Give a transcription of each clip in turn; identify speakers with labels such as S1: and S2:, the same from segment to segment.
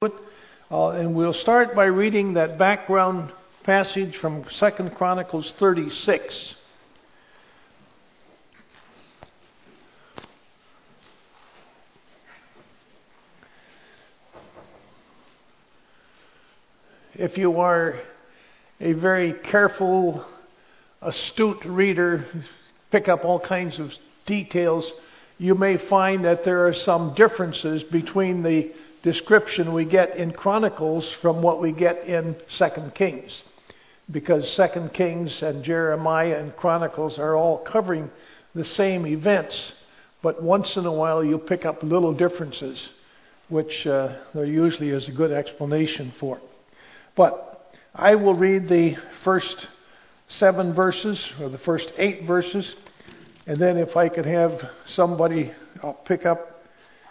S1: And we'll start by reading that background passage from 2 Chronicles 36. If you are a very careful, astute reader, pick up all kinds of details, you may find that there are some differences between the description we get in Chronicles from what we get in 2 Kings. Because 2 Kings and Jeremiah and Chronicles are all covering the same events, but once in a while you pick up little differences, which there usually is a good explanation for. But I will read the first 7 verses, or the first 8 verses, and then if I could have somebody, I'll pick up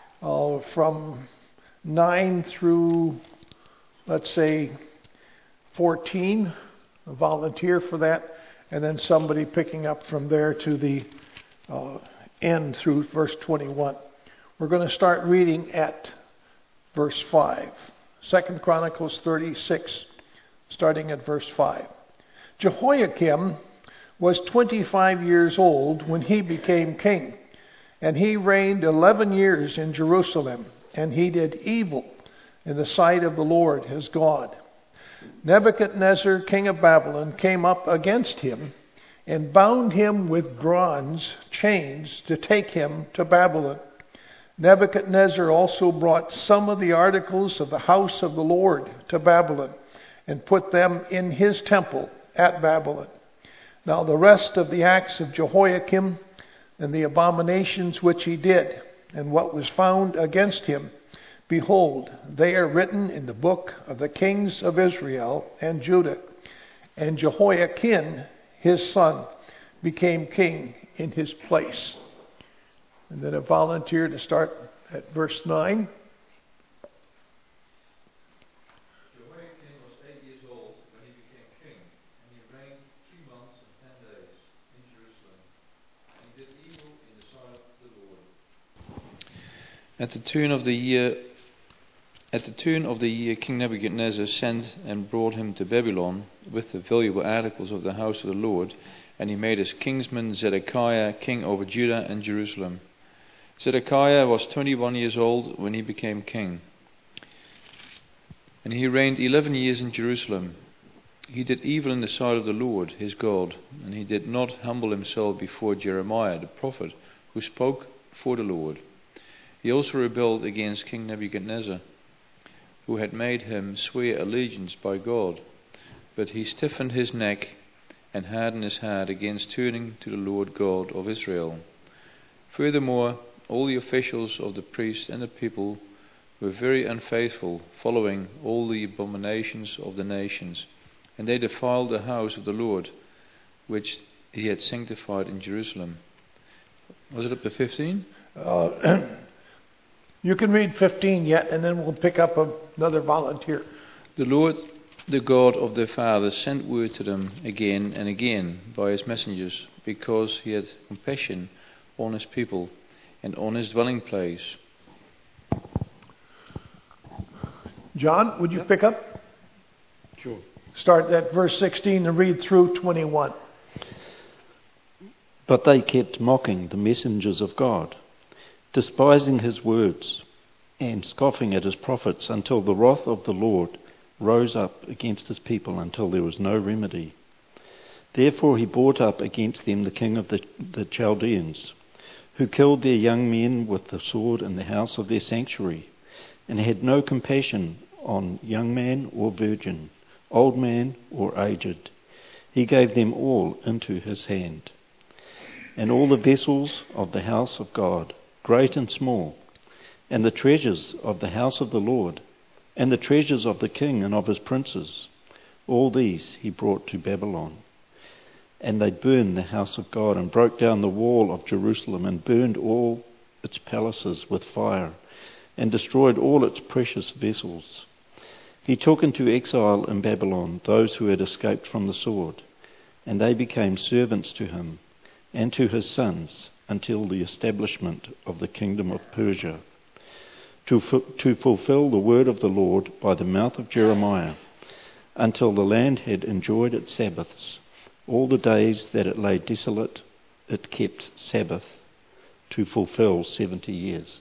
S1: from 9 through, let's say, 14, a volunteer for that, and then somebody picking up from there to the end through verse 21. We're going to start reading at verse 5. 2 Chronicles 36, starting at verse 5. Jehoiakim was 25 years old when he became king, and he reigned 11 years in Jerusalem. And he did evil in the sight of the Lord his God. Nebuchadnezzar, king of Babylon, came up against him and bound him with bronze chains to take him to Babylon. Nebuchadnezzar also brought some of the articles of the house of the Lord to Babylon and put them in his temple at Babylon. Now the rest of the acts of Jehoiakim and the abominations which he did, and what was found against him, behold, they are written in the book of the kings of Israel and Judah. And Jehoiakim, his son, became king in his place. And then a volunteer to start at verse 9.
S2: Jehoiakim was 8 years old when he became king, and he reigned 3 months and 10 days in Jerusalem. And he did evil in the sight of the Lord. At the turn of the year, King Nebuchadnezzar sent and brought him to Babylon with the valuable articles of the house of the Lord, and he made his kinsman Zedekiah king over Judah and Jerusalem. Zedekiah was 21 years old when he became king, and he reigned 11 years in Jerusalem. He did evil in the sight of the Lord his God, and he did not humble himself before Jeremiah the prophet, who spoke for the Lord. He also rebelled against King Nebuchadnezzar, who had made him swear allegiance by God. But he stiffened his neck and hardened his heart against turning to the Lord God of Israel. Furthermore, all the officials of the priests and the people were very unfaithful, following all the abominations of the nations, and they defiled the house of the Lord, which he had sanctified in Jerusalem. Was it up to 15?
S1: You can read 15 yet, and then we'll pick up another volunteer.
S2: The Lord, the God of their fathers, sent word to them again and again by his messengers, because he had compassion on his people and on his dwelling place.
S1: John, would you pick up?
S3: Sure.
S1: Start at verse 16 and read through 21.
S3: But they kept mocking the messengers of God, despising his words and scoffing at his prophets, until the wrath of the Lord rose up against his people until there was no remedy. Therefore he brought up against them the king of the Chaldeans, who killed their young men with the sword in the house of their sanctuary, and had no compassion on young man or virgin, old man or aged. He gave them all into his hand. And all the vessels of the house of God, great and small, and the treasures of the house of the Lord, and the treasures of the king and of his princes, all these he brought to Babylon. And they burned the house of God, and broke down the wall of Jerusalem, and burned all its palaces with fire, and destroyed all its precious vessels. He took into exile in Babylon those who had escaped from the sword, and they became servants to him and to his sons until the establishment of the kingdom of Persia. to fulfill the word of the Lord by the mouth of Jeremiah, until the land had enjoyed its Sabbaths. All the days that it lay desolate, it kept Sabbath to fulfill 70 years.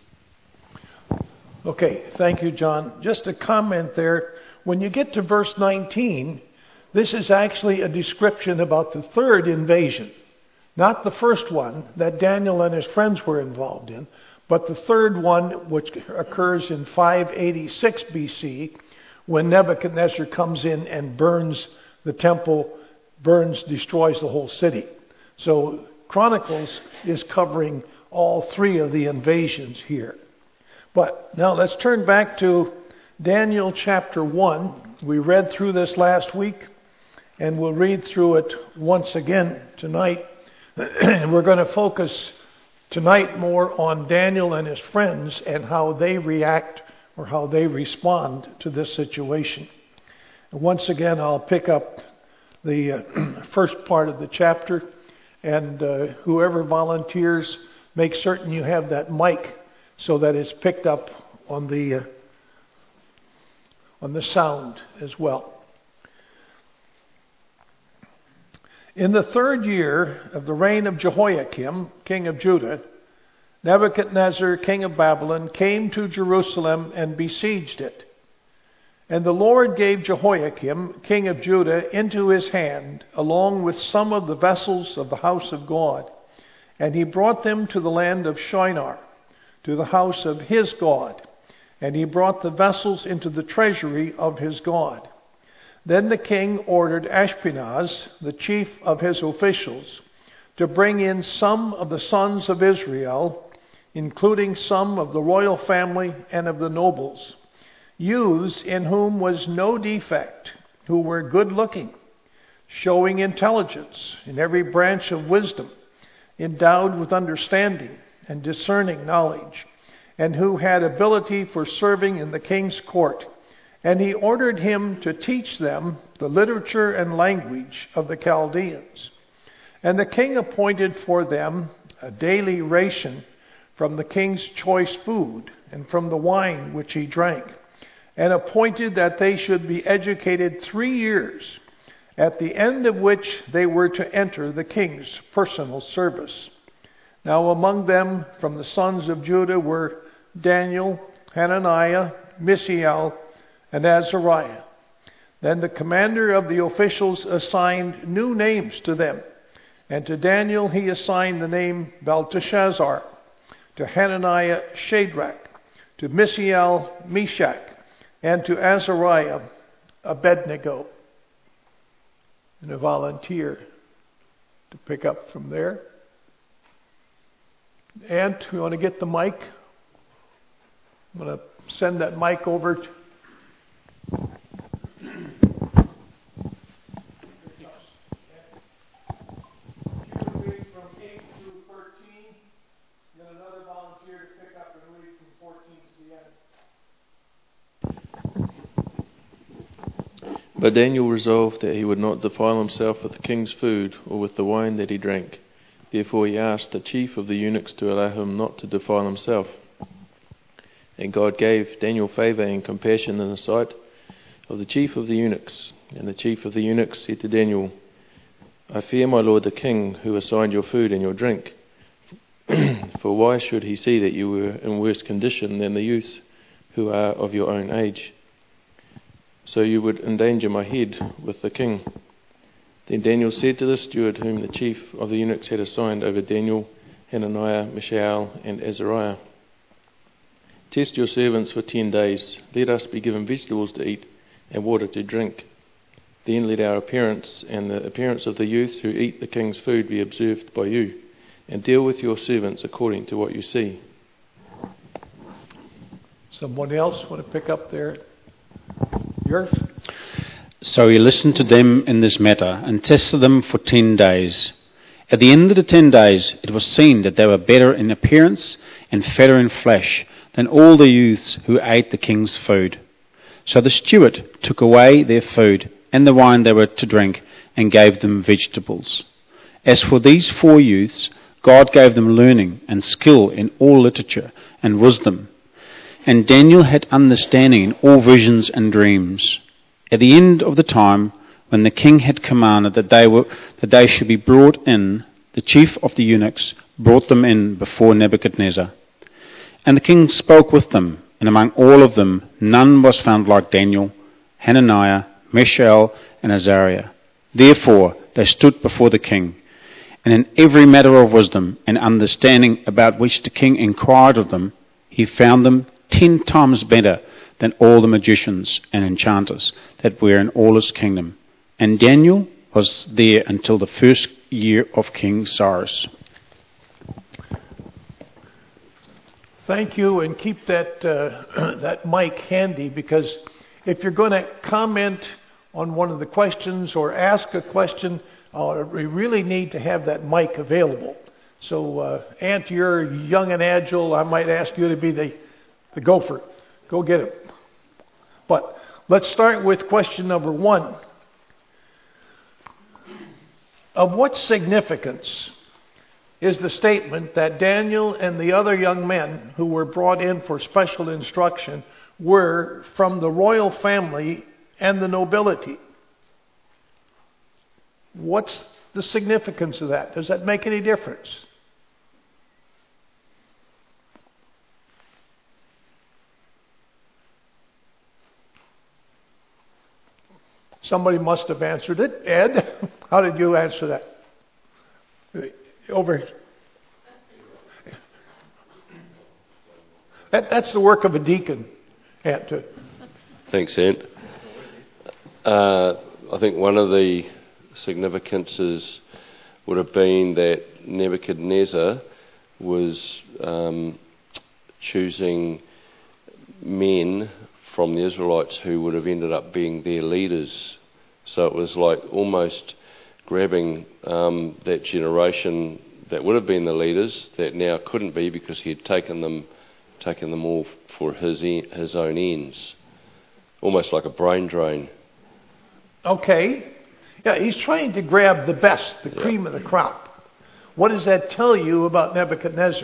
S1: Okay, thank you, John. Just a comment there. When you get to verse 19, this is actually a description about the third invasion. Not the first one that Daniel and his friends were involved in, but the third one, which occurs in 586 BC, when Nebuchadnezzar comes in and burns the temple, destroys the whole city. So Chronicles is covering all three of the invasions here. But now let's turn back to Daniel chapter 1. We read through this last week, and we'll read through it once again tonight. And we're going to focus tonight more on Daniel and his friends and how they react or how they respond to this situation. And once again, I'll pick up the first part of the chapter, and whoever volunteers, make certain you have that mic so that it's picked up on the sound as well. In the third year of the reign of Jehoiakim, king of Judah, Nebuchadnezzar, king of Babylon, came to Jerusalem and besieged it. And the Lord gave Jehoiakim, king of Judah, into his hand, along with some of the vessels of the house of God. And he brought them to the land of Shinar, to the house of his God. And he brought the vessels into the treasury of his God. Then the king ordered Ashpenaz, the chief of his officials, to bring in some of the sons of Israel, including some of the royal family and of the nobles, youths in whom was no defect, who were good-looking, showing intelligence in every branch of wisdom, endowed with understanding and discerning knowledge, and who had ability for serving in the king's court. And he ordered him to teach them the literature and language of the Chaldeans. And the king appointed for them a daily ration from the king's choice food and from the wine which he drank, and appointed that they should be educated 3 years, at the end of which they were to enter the king's personal service. Now among them from the sons of Judah were Daniel, Hananiah, Mishael, and Azariah. Then the commander of the officials assigned new names to them. And to Daniel he assigned the name Belteshazzar, to Hananiah Shadrach, to Mishael Meshach, and to Azariah Abednego. And a volunteer to pick up from there. Ant, you want to get the mic? I'm going to send that mic over to
S4: But Daniel resolved that he would not defile himself with the king's food or with the wine that he drank. Therefore he asked the chief of the eunuchs to allow him not to defile himself. And God gave Daniel favour and compassion in the sight of the chief of the eunuchs. And the chief of the eunuchs said to Daniel, I fear my lord the king, who assigned your food and your drink. For why should he see that you were in worse condition than the youths who are of your own age? So you would endanger my head with the king. Then Daniel said to the steward whom the chief of the eunuchs had assigned over Daniel, Hananiah, Mishael, and Azariah, test your servants for 10 days. Let us be given vegetables to eat and water to drink. Then let our appearance and the appearance of the youths who eat the king's food be observed by you, and deal with your servants according to what you see.
S1: Someone else want to pick up there? Yours?
S5: So he listened to them in this matter and tested them for 10 days. At the end of the 10 days, it was seen that they were better in appearance and fatter in flesh than all the youths who ate the king's food. So the steward took away their food and the wine they were to drink and gave them vegetables. As for these 4 youths, God gave them learning and skill in all literature and wisdom. And Daniel had understanding in all visions and dreams. At the end of the time, when the king had commanded that they should be brought in, the chief of the eunuchs brought them in before Nebuchadnezzar. And the king spoke with them, and among all of them none was found like Daniel, Hananiah, Mishael, and Azariah. Therefore they stood before the king, and in every matter of wisdom and understanding about which the king inquired of them, he found them 10 times better than all the magicians and enchanters that were in all his kingdom. And Daniel was there until the first year of King Cyrus.
S1: Thank you, and keep that that mic handy, because if you're going to comment on one of the questions or ask a question, we really need to have that mic available. So, Ant, you're young and agile. I might ask you to be the gopher. Go get it. But let's start with question number 1. Of what significance is the statement that Daniel and the other young men who were brought in for special instruction were from the royal family and the nobility? What's the significance of that? Does that make any difference? Somebody must have answered it. Ed, how did you answer that? Over. That's the work of a deacon, Ant.
S6: Thanks, Ant. I think one of the significances would have been that Nebuchadnezzar was choosing men from the Israelites who would have ended up being their leaders. So it was like almost grabbing that generation that would have been the leaders that now couldn't be because he had taken them all for his own ends. Almost like a brain drain.
S1: Okay. Yeah, he's trying to grab the best, the cream of the crop. What does that tell you about Nebuchadnezzar?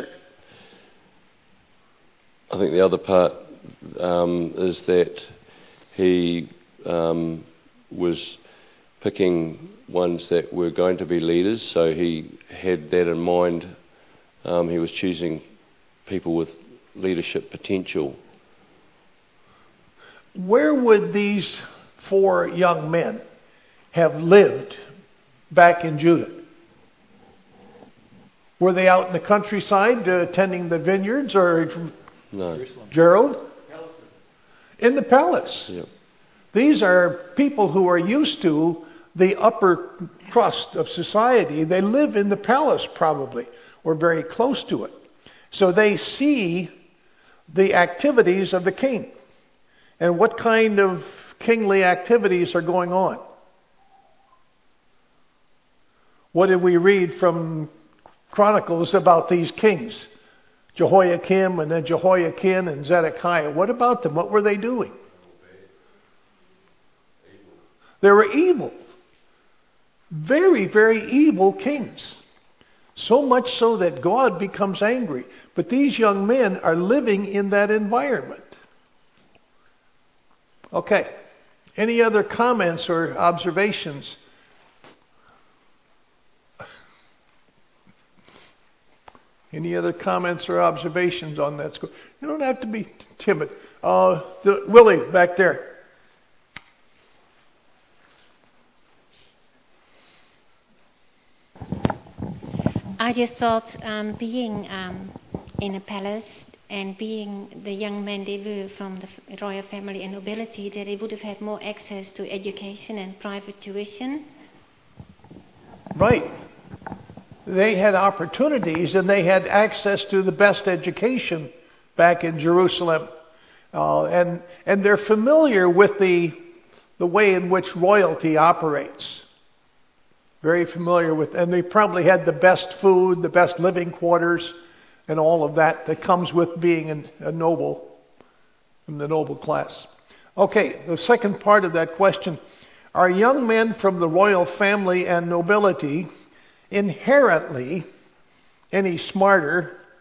S6: I think the other part is that he was picking ones that were going to be leaders, so he had that in mind. He was choosing people with leadership potential.
S1: Where would these 4 young men have lived back in Judah? Were they out in the countryside tending the vineyards, or
S6: No.
S1: Gerald? In the palace.
S6: Yep.
S1: These are people who are used to the upper crust of society. They live in the palace probably, or very close to it. So they see the activities of the king. And what kind of kingly activities are going on? What did we read from Chronicles about these kings? Jehoiakim and then Jehoiakim and Zedekiah. What about them? What were they doing? They were evil. Very, very evil kings. So much so that God becomes angry. But these young men are living in that environment. Okay. Any other comments or observations? Any other comments or observations on that score? You don't have to be timid. Willie, back there.
S7: I just thought being in a palace and being the young men they were from the royal family and nobility, that they would have had more access to education and private tuition.
S1: Right. They had opportunities and they had access to the best education back in Jerusalem. And they're familiar with the way in which royalty operates. Very familiar with, and they probably had the best food, the best living quarters, and all of that comes with being a noble, from the noble class. Okay, the second part of that question. Are young men from the royal family and nobility inherently any smarter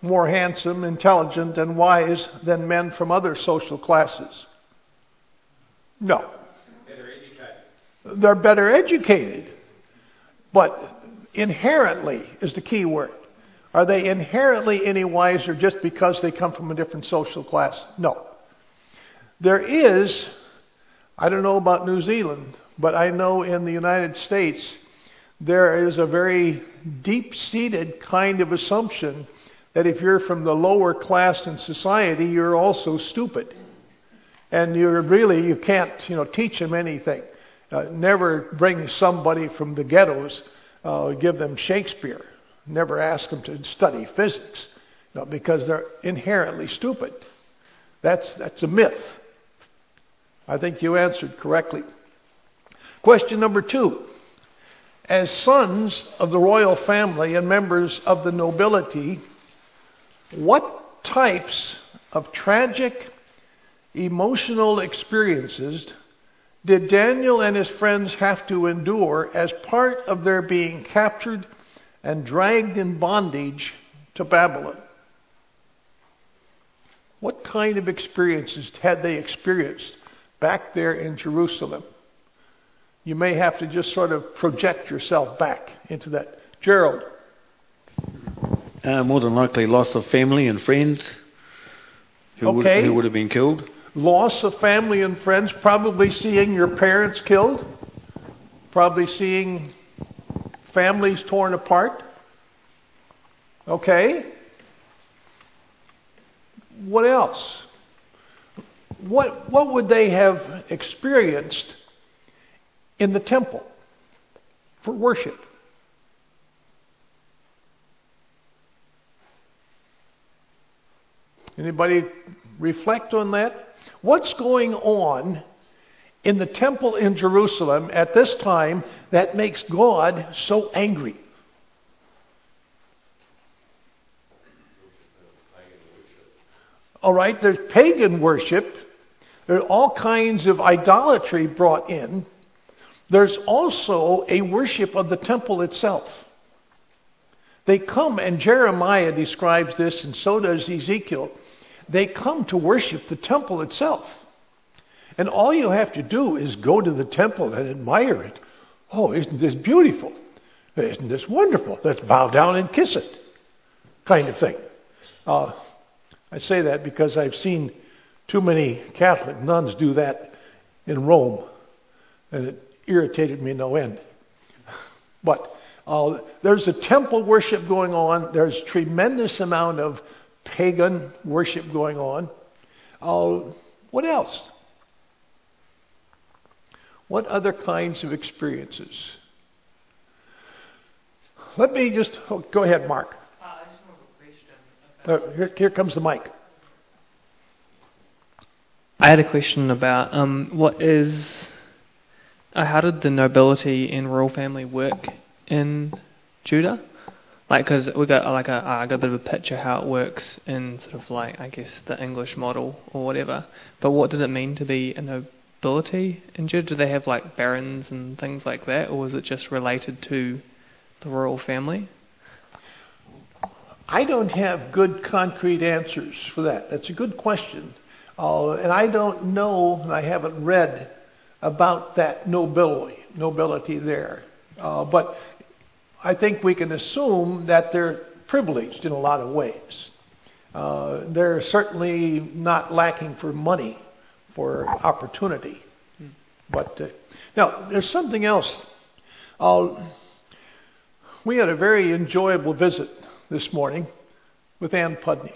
S1: more handsome, intelligent, and wise than men from other social classes? No.
S5: Better educated.
S1: They're better educated. But inherently is the key word. Are they inherently any wiser just because they come from a different social class? No. There is, I don't know about New Zealand, but I know in the United States there is a very deep-seated kind of assumption that if you're from the lower class in society, you're also stupid. And you can't, teach them anything. Never bring somebody from the ghettos, give them Shakespeare. Never ask them to study physics, because they're inherently stupid. That's a myth. I think you answered correctly. Question number 2. As sons of the royal family and members of the nobility, what types of tragic, emotional experiences did Daniel and his friends have to endure as part of their being captured and dragged in bondage to Babylon? What kind of experiences had they experienced back there in Jerusalem? You may have to just sort of project yourself back into that. Gerald.
S8: More than likely loss of family and friends who would have been killed.
S1: Loss of family and friends, probably seeing your parents killed, probably seeing families torn apart. Okay? What else? What would they have experienced in the temple for worship? Anybody reflect on that? What's going on in the temple in Jerusalem at this time that makes God so angry? All right, there's pagan worship. There's all kinds of idolatry brought in. There's also a worship of the temple itself. They come, and Jeremiah describes this, and so does Ezekiel. They come to worship the temple itself. And all you have to do is go to the temple and admire it. Oh, isn't this beautiful? Isn't this wonderful? Let's bow down and kiss it. Kind of thing. I say that because I've seen too many Catholic nuns do that in Rome. And it irritated me no end. But there's a temple worship going on. There's tremendous amount of pagan worship going on. What else? What other kinds of experiences? Let me just... go ahead, Mark.
S9: I just have a question.
S1: Here comes the mic.
S9: I had a question about how did the nobility and royal family work in Judah? Because we got I got a bit of a picture how it works in sort of I guess the English model or whatever. But what did it mean to be a nobility in Judah? Do they have barons and things like that, or was it just related to the royal family?
S1: I don't have good concrete answers for that. That's a good question. And I don't know, and I haven't read about that nobility there. But I think we can assume that they're privileged in a lot of ways. They're certainly not lacking for money, for opportunity. But now, there's something else. We had a very enjoyable visit this morning with Ann Pudney.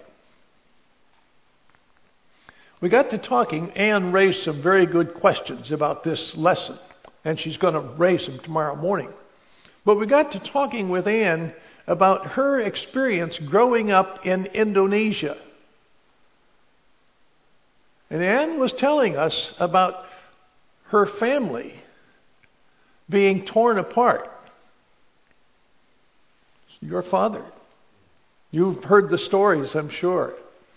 S1: We got to talking. Ann raised some very good questions about this lesson, and she's going to raise them tomorrow morning. But we got to talking with Ann about her experience growing up in Indonesia. And Ann was telling us about her family being torn apart. Your father. You've heard the stories, I'm sure.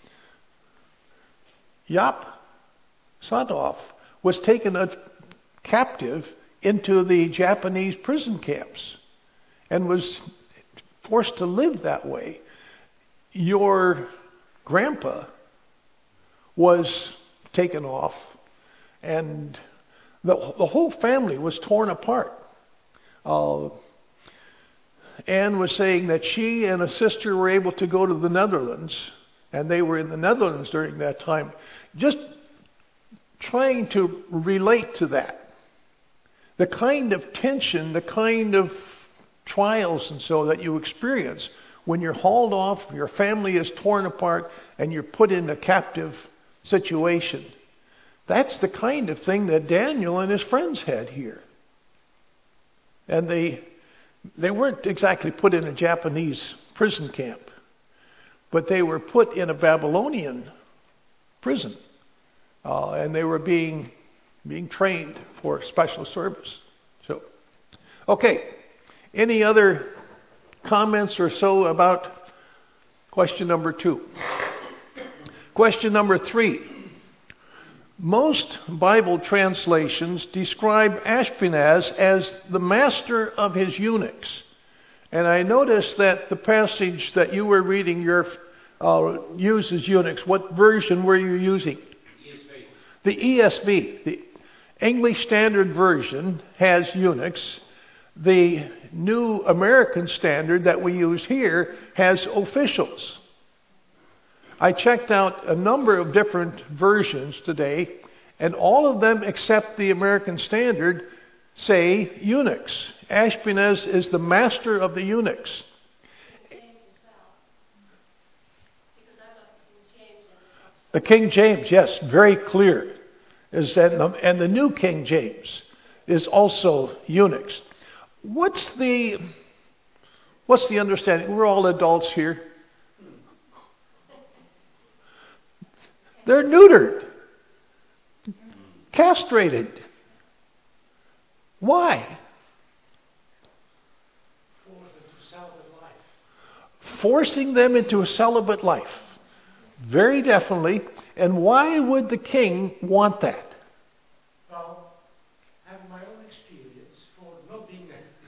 S1: Yap Sadov was taken captive into the Japanese prison camps and was forced to live that way. your grandpa was taken off, and the whole family was torn apart. Anne was saying that she and a sister were able to go to the Netherlands, and they were in the Netherlands during that time. Just trying to relate to that. The kind of tension, the kind of trials and so that you experience when you're hauled off, your family is torn apart, and you're put in a captive situation. That's the kind of thing that Daniel and his friends had here. And they weren't exactly put in a Japanese prison camp, but they were put in a Babylonian prison. And they were being trained for special service. So, okay. Any other comments or so about question number 2? Question number 3. Most Bible translations describe Ashpenaz as the master of his eunuchs. And I noticed that the passage that you were reading uses eunuchs. What version were you using? The ESV. The English Standard Version has eunuchs. The New American Standard that we use here has officials. I checked out a number of different versions today, and all of them except the American Standard say eunuchs. Ashpenaz is the master of the eunuchs. The King James, yes, very clear. And the New King James is also eunuchs. What's the understanding? We're all adults here. They're neutered, castrated. Why? Forcing them into a celibate life. Very definitely. And why would the king want that?
S10: Well, having my own experience for not being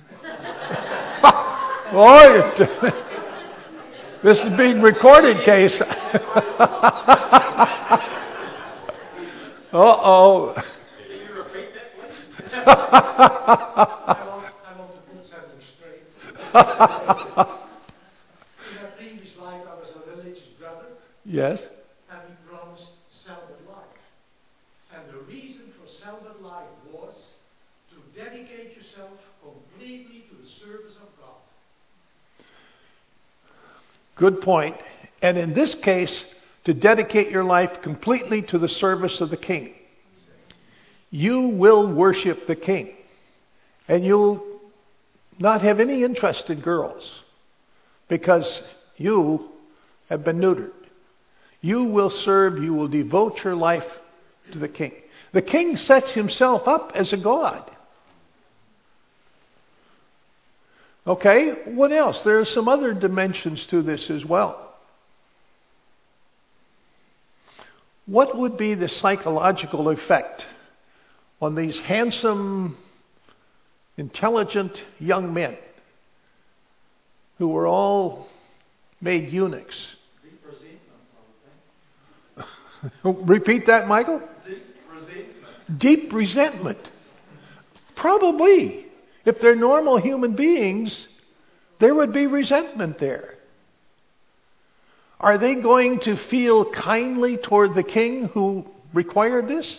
S1: This is being recorded, case. Uh-oh.
S10: Can you repeat that, please? I want to put something straight. In my previous life, I was a religious brother.
S1: Yes.
S10: And he promised celibate life. And the reason for celibate life was to dedicate yourself completely to the service of God.
S1: Good point. And in this case, to dedicate your life completely to the service of the king. You will worship the king. And you'll not have any interest in girls because you have been neutered. You will serve, you will devote your life to the king. The king sets himself up as a god. Okay, what else? There are some other dimensions to this as well. What would be the psychological effect on these handsome, intelligent young men who were all made eunuchs?
S10: Deep resentment.
S1: Repeat that, Michael?
S10: Deep resentment.
S1: Deep resentment. Probably. If they're normal human beings, there would be resentment there. Are they going to feel kindly toward the king who required this?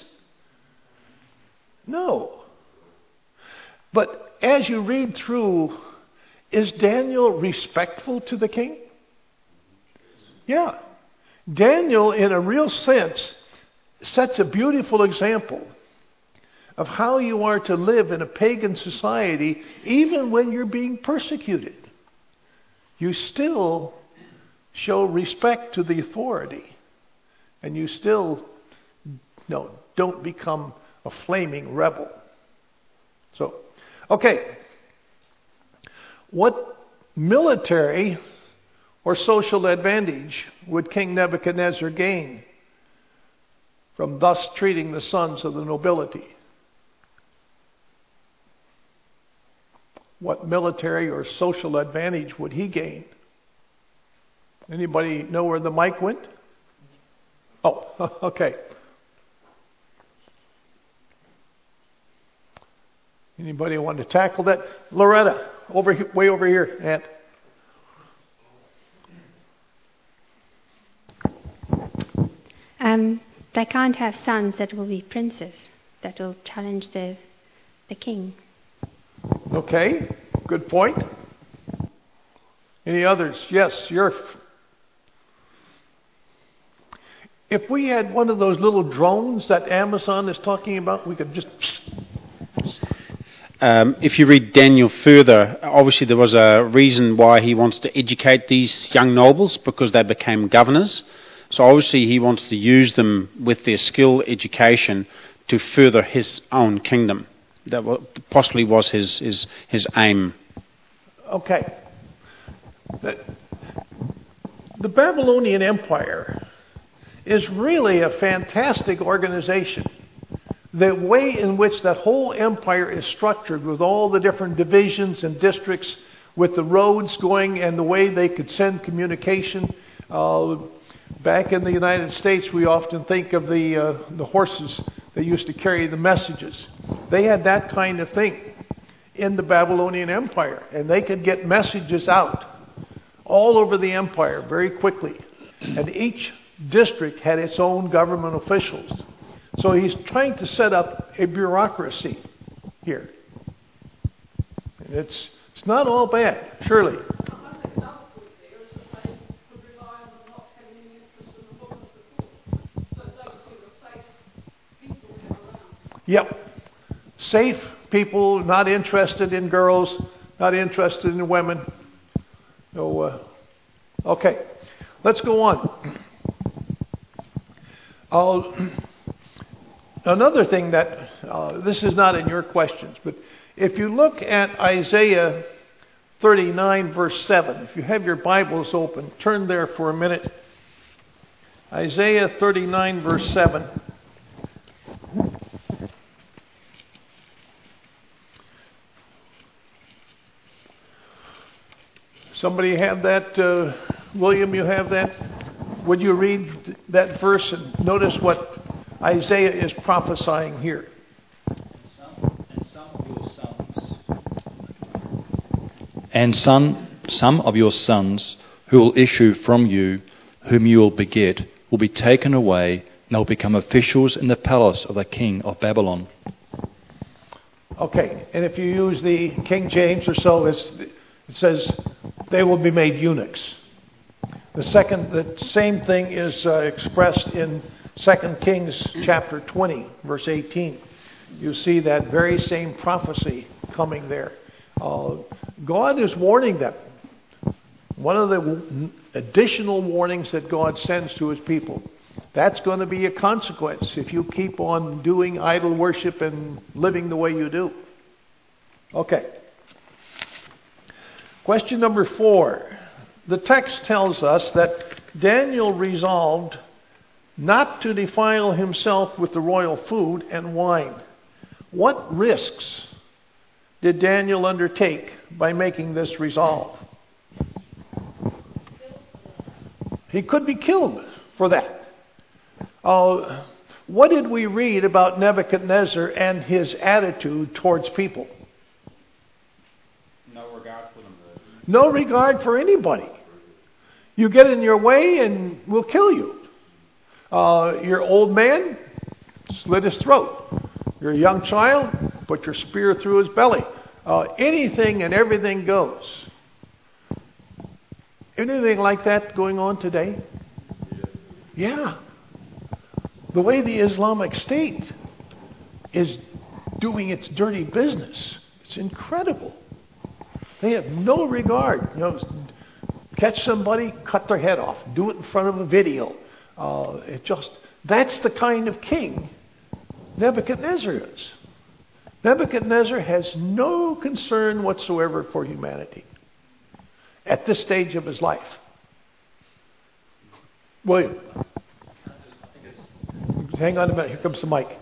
S1: No. But as you read through, is Daniel respectful to the king? Yeah. Daniel, in a real sense, sets a beautiful example of how you are to live in a pagan society even when you're being persecuted. You still show respect to the authority. And you still don't become a flaming rebel. So, okay. What military or social advantage would King Nebuchadnezzar gain from thus treating the sons of the nobility? What military or social advantage would he gain? Anybody know where the mic went? Oh, okay. Anybody want to tackle that? Loretta, way over here, Aunt.
S11: They can't have sons that will be princes, that will challenge the king.
S1: Okay, good point. Any others? Yes, if we had one of those little drones that Amazon is talking about, we could just...
S5: If you read Daniel further, obviously there was a reason why he wants to educate these young nobles, because they became governors. So obviously he wants to use them with their skill education to further his own kingdom. That possibly was his aim.
S1: Okay. The Babylonian Empire is really a fantastic organization. The way in which that whole empire is structured, with all the different divisions and districts, with the roads going and the way they could send communication. Back in the United States, we often think of the horses that used to carry the messages. They had that kind of thing in the Babylonian Empire, and they could get messages out all over the empire very quickly. And each district had its own government officials. So he's trying to set up a bureaucracy here. And it's not all bad, surely. Yep. Safe people, not interested in girls, not interested in women. So, okay. Let's go on. Another thing that, this is not in your questions, but if you look at Isaiah 39 verse 7, if you have your Bibles open, turn there for a minute. Isaiah 39 verse 7. Somebody have that? William, you have that? Would you read that verse and notice what Isaiah is prophesying here?
S12: And some of your sons who will issue from you, whom you will beget, will be taken away, and they'll become officials in the palace of the king of Babylon.
S1: Okay, and if you use the King James or so, it says they will be made eunuchs. The same thing is expressed in 2 Kings chapter 20, verse 18. You see that very same prophecy coming there. God is warning them. One of the additional warnings that God sends to his people. That's going to be a consequence if you keep on doing idol worship and living the way you do. Okay. Question number 4. The text tells us that Daniel resolved not to defile himself with the royal food and wine. What risks did Daniel undertake by making this resolve? He could be killed for that. What did we read about Nebuchadnezzar and his attitude towards people?
S5: No regard for them.
S1: No regard for anybody. You get in your way and we'll kill you. Your old man, slit his throat. Your young child, put your spear through his belly. Anything and everything goes. Anything like that going on today? Yeah. The way the Islamic State is doing its dirty business, it's incredible. They have no regard. Catch somebody, cut their head off. Do it in front of a video. That's the kind of king Nebuchadnezzar is. Nebuchadnezzar has no concern whatsoever for humanity at this stage of his life. William. Hang on a minute. Here comes the mic.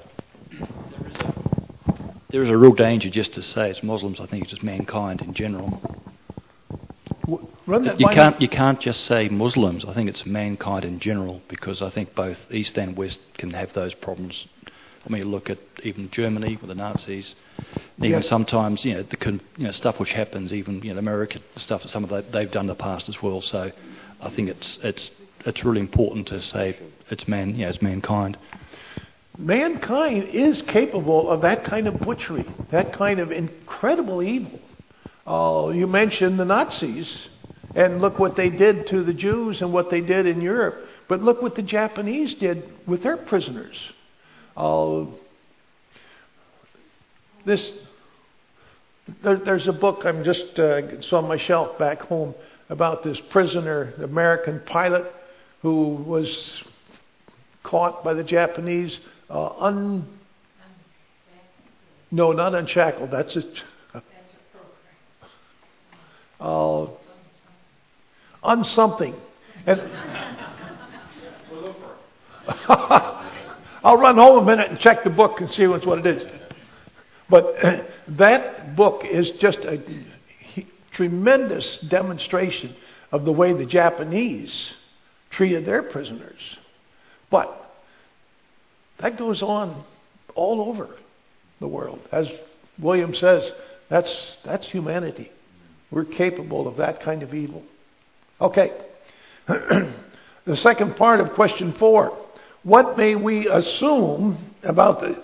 S12: There is a real danger just to say it's Muslims. I think it's just mankind in general.
S1: Run that
S12: You
S1: by
S12: can't, you can't just say Muslims. I think it's mankind in general, because I think both East and West can have those problems. I mean, you look at even Germany with the Nazis, and even sometimes, the stuff which happens, even America stuff that some of they've done in the past as well. So, I think it's really important to say it's mankind.
S1: Mankind is capable of that kind of butchery, that kind of incredible evil. You mentioned the Nazis, and look what they did to the Jews and what they did in Europe. But look what the Japanese did with their prisoners. There's a book I'm just it's on my shelf back home about this prisoner, the American pilot, who was caught by the Japanese. No, not unshackled. That's it. Unsomething. And I'll run home a minute and check the book and see what it is. But that book is just a tremendous demonstration of the way the Japanese treated their prisoners. But that goes on all over the world. As William says, that's humanity. We're capable of that kind of evil. Okay. The second part of question 4. What may we assume about the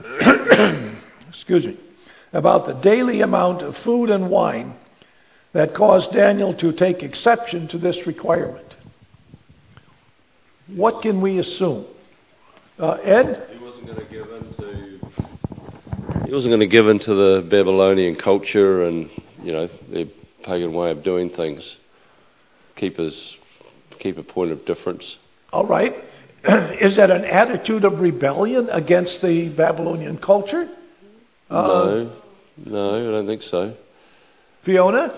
S1: about the daily amount of food and wine that caused Daniel to take exception to this requirement? What can we assume? Ed?
S6: He wasn't going to give in to the Babylonian culture and their pagan way of doing things. Keep a point of difference.
S1: All right. Is that an attitude of rebellion against the Babylonian culture?
S6: No, I don't think so.
S1: Fiona?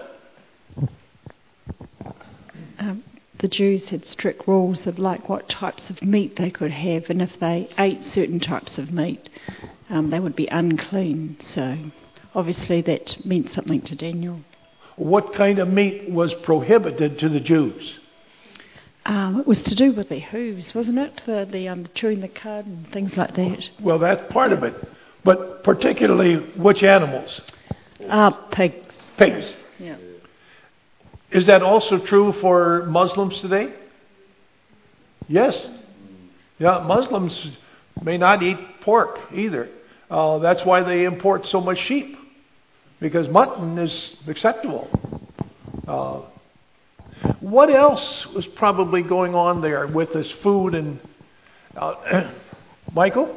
S13: The Jews had strict rules of what types of meat they could have, and if they ate certain types of meat, they would be unclean. So obviously that meant something to Daniel.
S1: What kind of meat was prohibited to the Jews?
S13: It was to do with their hooves, wasn't it? The chewing the cud and things like that.
S1: Well, that's part of it. But particularly, which animals?
S13: Pigs.
S1: Pigs.
S13: Yeah.
S1: Is that also true for Muslims today? Yes. Yeah, Muslims may not eat pork either. That's why they import so much sheep, because mutton is acceptable. What else was probably going on there with this food and... Michael?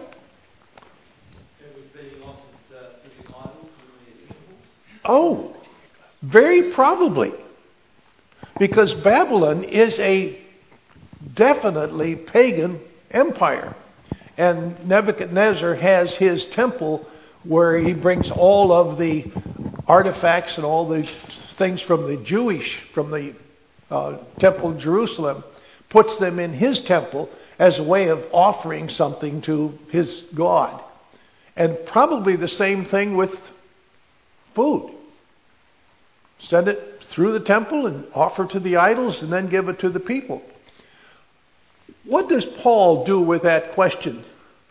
S1: Oh, very probably. Because Babylon is a definitely pagan empire. And Nebuchadnezzar has his temple where he brings all of the artifacts and all the things from the temple in Jerusalem, puts them in his temple as a way of offering something to his God. And probably the same thing with food. Send it through the temple and offer to the idols and then give it to the people. What does Paul do with that question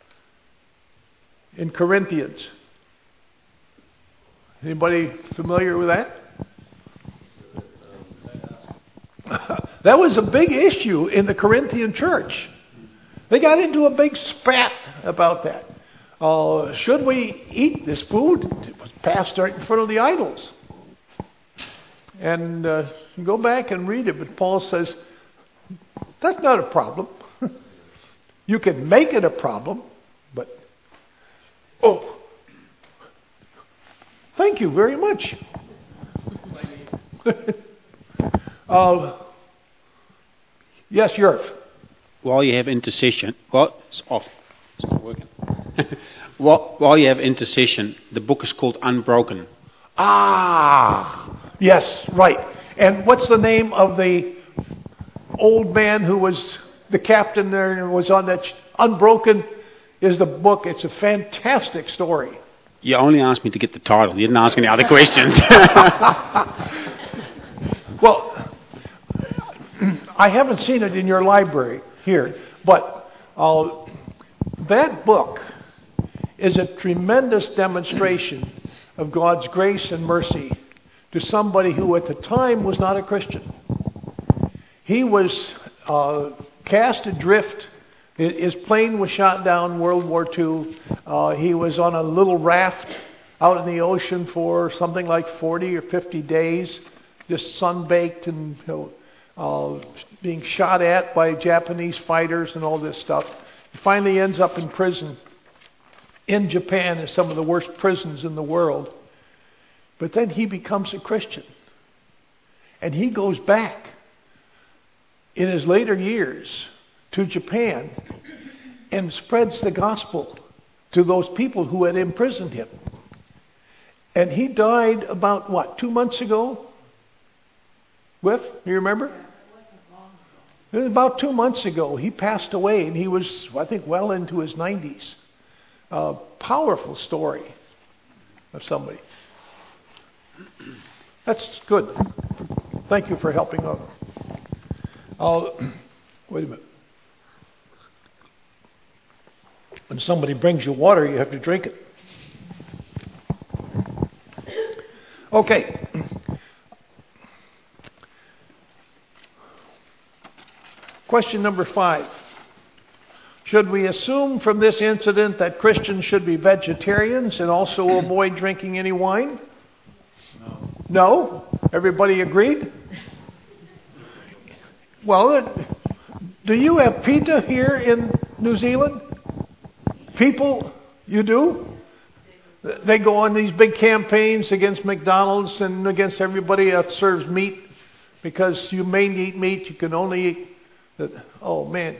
S1: in Corinthians? Anybody familiar with that? That was a big issue in the Corinthian church. They got into a big spat about that. Should we eat this food? It was passed right in front of the idols. And you go back and read it, but Paul says, that's not a problem. You can make it a problem, but... Oh, thank you very much. Yes, Yerf.
S5: While you have intercession... It's off. It's not working. While you have intercession, the book is called Unbroken.
S1: Yes, right. And what's the name of the old man who was the captain there and was on that? Unbroken is the book. It's a fantastic story.
S5: You only asked me to get the title. You didn't ask any other questions.
S1: Well, I haven't seen it in your library here, but that book is a tremendous demonstration of God's grace and mercy to somebody who at the time was not a Christian. He was cast adrift. His plane was shot down in World War II. He was on a little raft out in the ocean for something like 40 or 50 days, just sun-baked and being shot at by Japanese fighters and all this stuff. He finally ends up in prison in Japan, in some of the worst prisons in the world. But then he becomes a Christian. And he goes back in his later years to Japan and spreads the gospel to those people who had imprisoned him. And he died about, 2 months ago? You remember? It was about 2 months ago. He passed away, and he was, I think, well into his 90s. Powerful story of somebody. That's good. Thank you for helping out. Wait a minute. When somebody brings you water, you have to drink it. Okay. Question number 5. Should we assume from this incident that Christians should be vegetarians and also avoid drinking any wine? No? Everybody agreed? Well, do you have PETA here in New Zealand? People, you do? They go on these big campaigns against McDonald's and against everybody that serves meat, because you may eat meat, you can only eat that. Oh, man.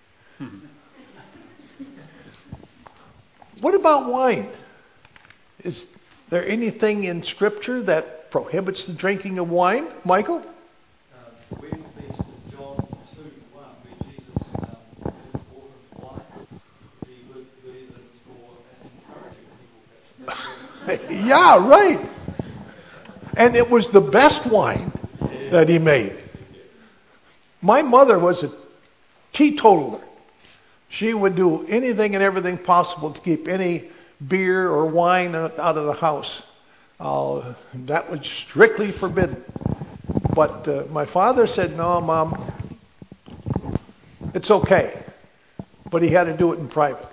S1: What about wine? Is there anything in Scripture that prohibits the drinking of wine? Michael?
S14: We read in John 2:1, where Jesus gives water of life, would be good evidence for encouraging people.
S1: Yeah, right. And it was the best wine that he made. My mother was a teetotaler. She would do anything and everything possible to keep any beer or wine out of the house. That was strictly forbidden. But my father said, "No, Mom, it's okay." But he had to do it in private.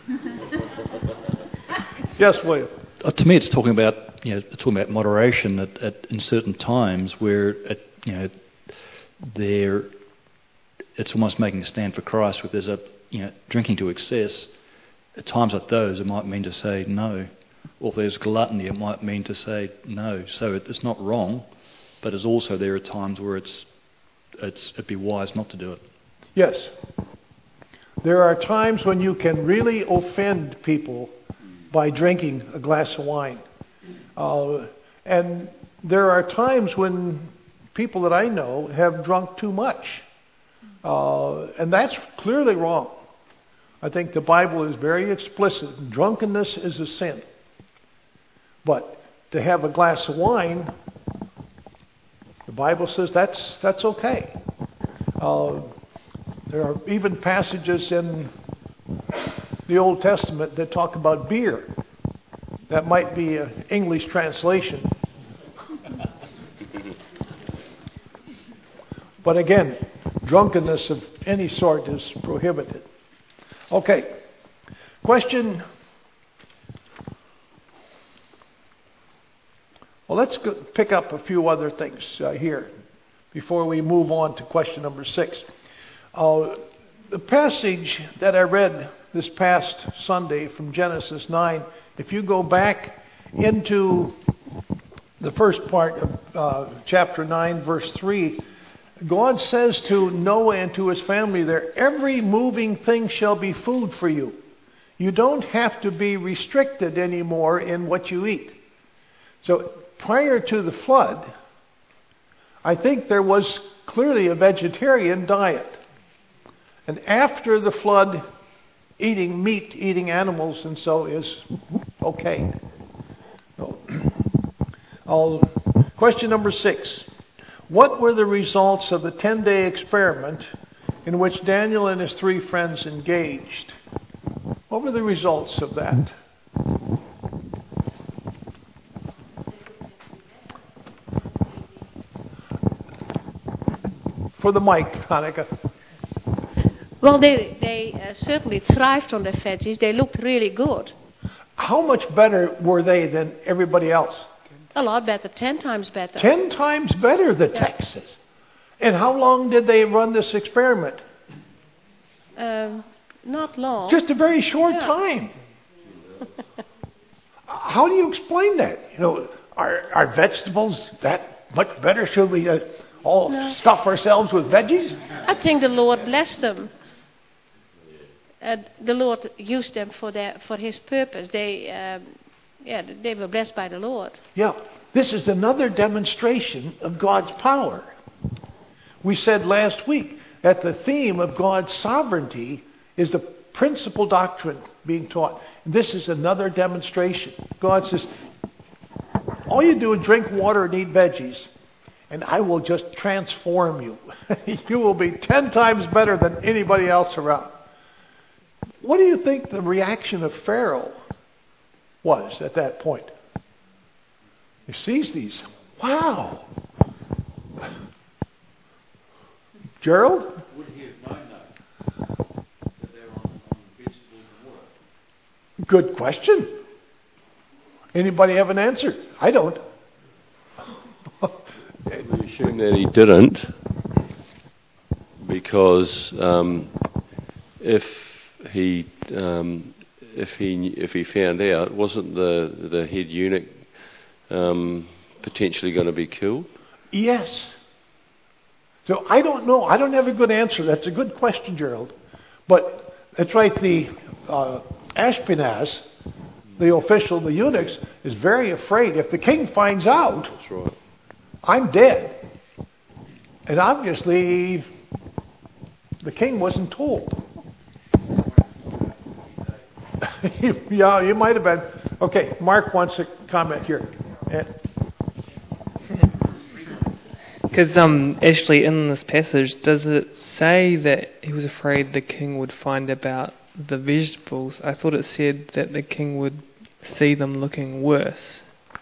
S1: Yes, William.
S12: To me, it's talking about moderation in certain times where it's almost making a stand for Christ. Where there's drinking to excess, at times like those, it might mean to say no. Or if there's gluttony, it might mean to say no. So it's not wrong, but it's also there are times where it'd be wise not to do it.
S1: Yes. There are times when you can really offend people by drinking a glass of wine. And there are times when people that I know have drunk too much. And that's clearly wrong. I think the Bible is very explicit. Drunkenness is a sin. But to have a glass of wine, the Bible says that's okay. There are even passages in the Old Testament that talk about beer. That might be an English translation. But again, drunkenness of any sort is prohibited. Okay. Question. Well, let's pick up a few other things here before we move on to question number 6. The passage that I read this past Sunday from Genesis 9, if you go back into the first part of chapter 9, verse 3, God says to Noah and to his family there, every moving thing shall be food for you. You don't have to be restricted anymore in what you eat. So prior to the flood, I think there was clearly a vegetarian diet. And after the flood, eating meat, eating animals, and so is okay. Question number 6. What were the results of the 10-day experiment in which Daniel and his 3 friends engaged? What were the results of that? For the mic, Hanneke.
S15: Well, they certainly thrived on their veggies. They looked really good.
S1: How much better were they than everybody else?
S15: A lot better, 10 times better.
S1: 10 times better, the text says. And how long did they run this experiment?
S15: Not long.
S1: Just a very short time. How do you explain that? Are vegetables that much better? Should we stuff ourselves with veggies?
S15: I think the Lord blessed them. The Lord used them for His purpose. They were blessed by the Lord.
S1: Yeah, this is another demonstration of God's power. We said last week that the theme of God's sovereignty is the principal doctrine being taught. This is another demonstration. God says, all you do is drink water and eat veggies, and I will just transform you. You will be 10 times better than anybody else around. What do you think the reaction of Pharaoh was at that point? He sees these. Wow. Gerald?
S8: Would he have known that they're on vegetables and water?
S1: Good question. Anybody have an answer? I don't.
S6: We assume that he didn't, because if he found out, wasn't the head eunuch potentially going to be killed?
S1: Yes. So I don't know. I don't have a good answer. That's a good question, Gerald. But that's right. The Ashpenaz, the official, the eunuchs, is very afraid. If the king finds out,
S6: that's right,
S1: I'm dead. And obviously, the king wasn't told. Yeah, you might have been. Okay, Mark wants a comment here.
S9: Because actually in this passage, does it say that he was afraid the king would find about the vegetables? I thought it said that the king would see them looking worse.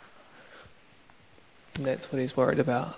S9: And that's what he's worried about.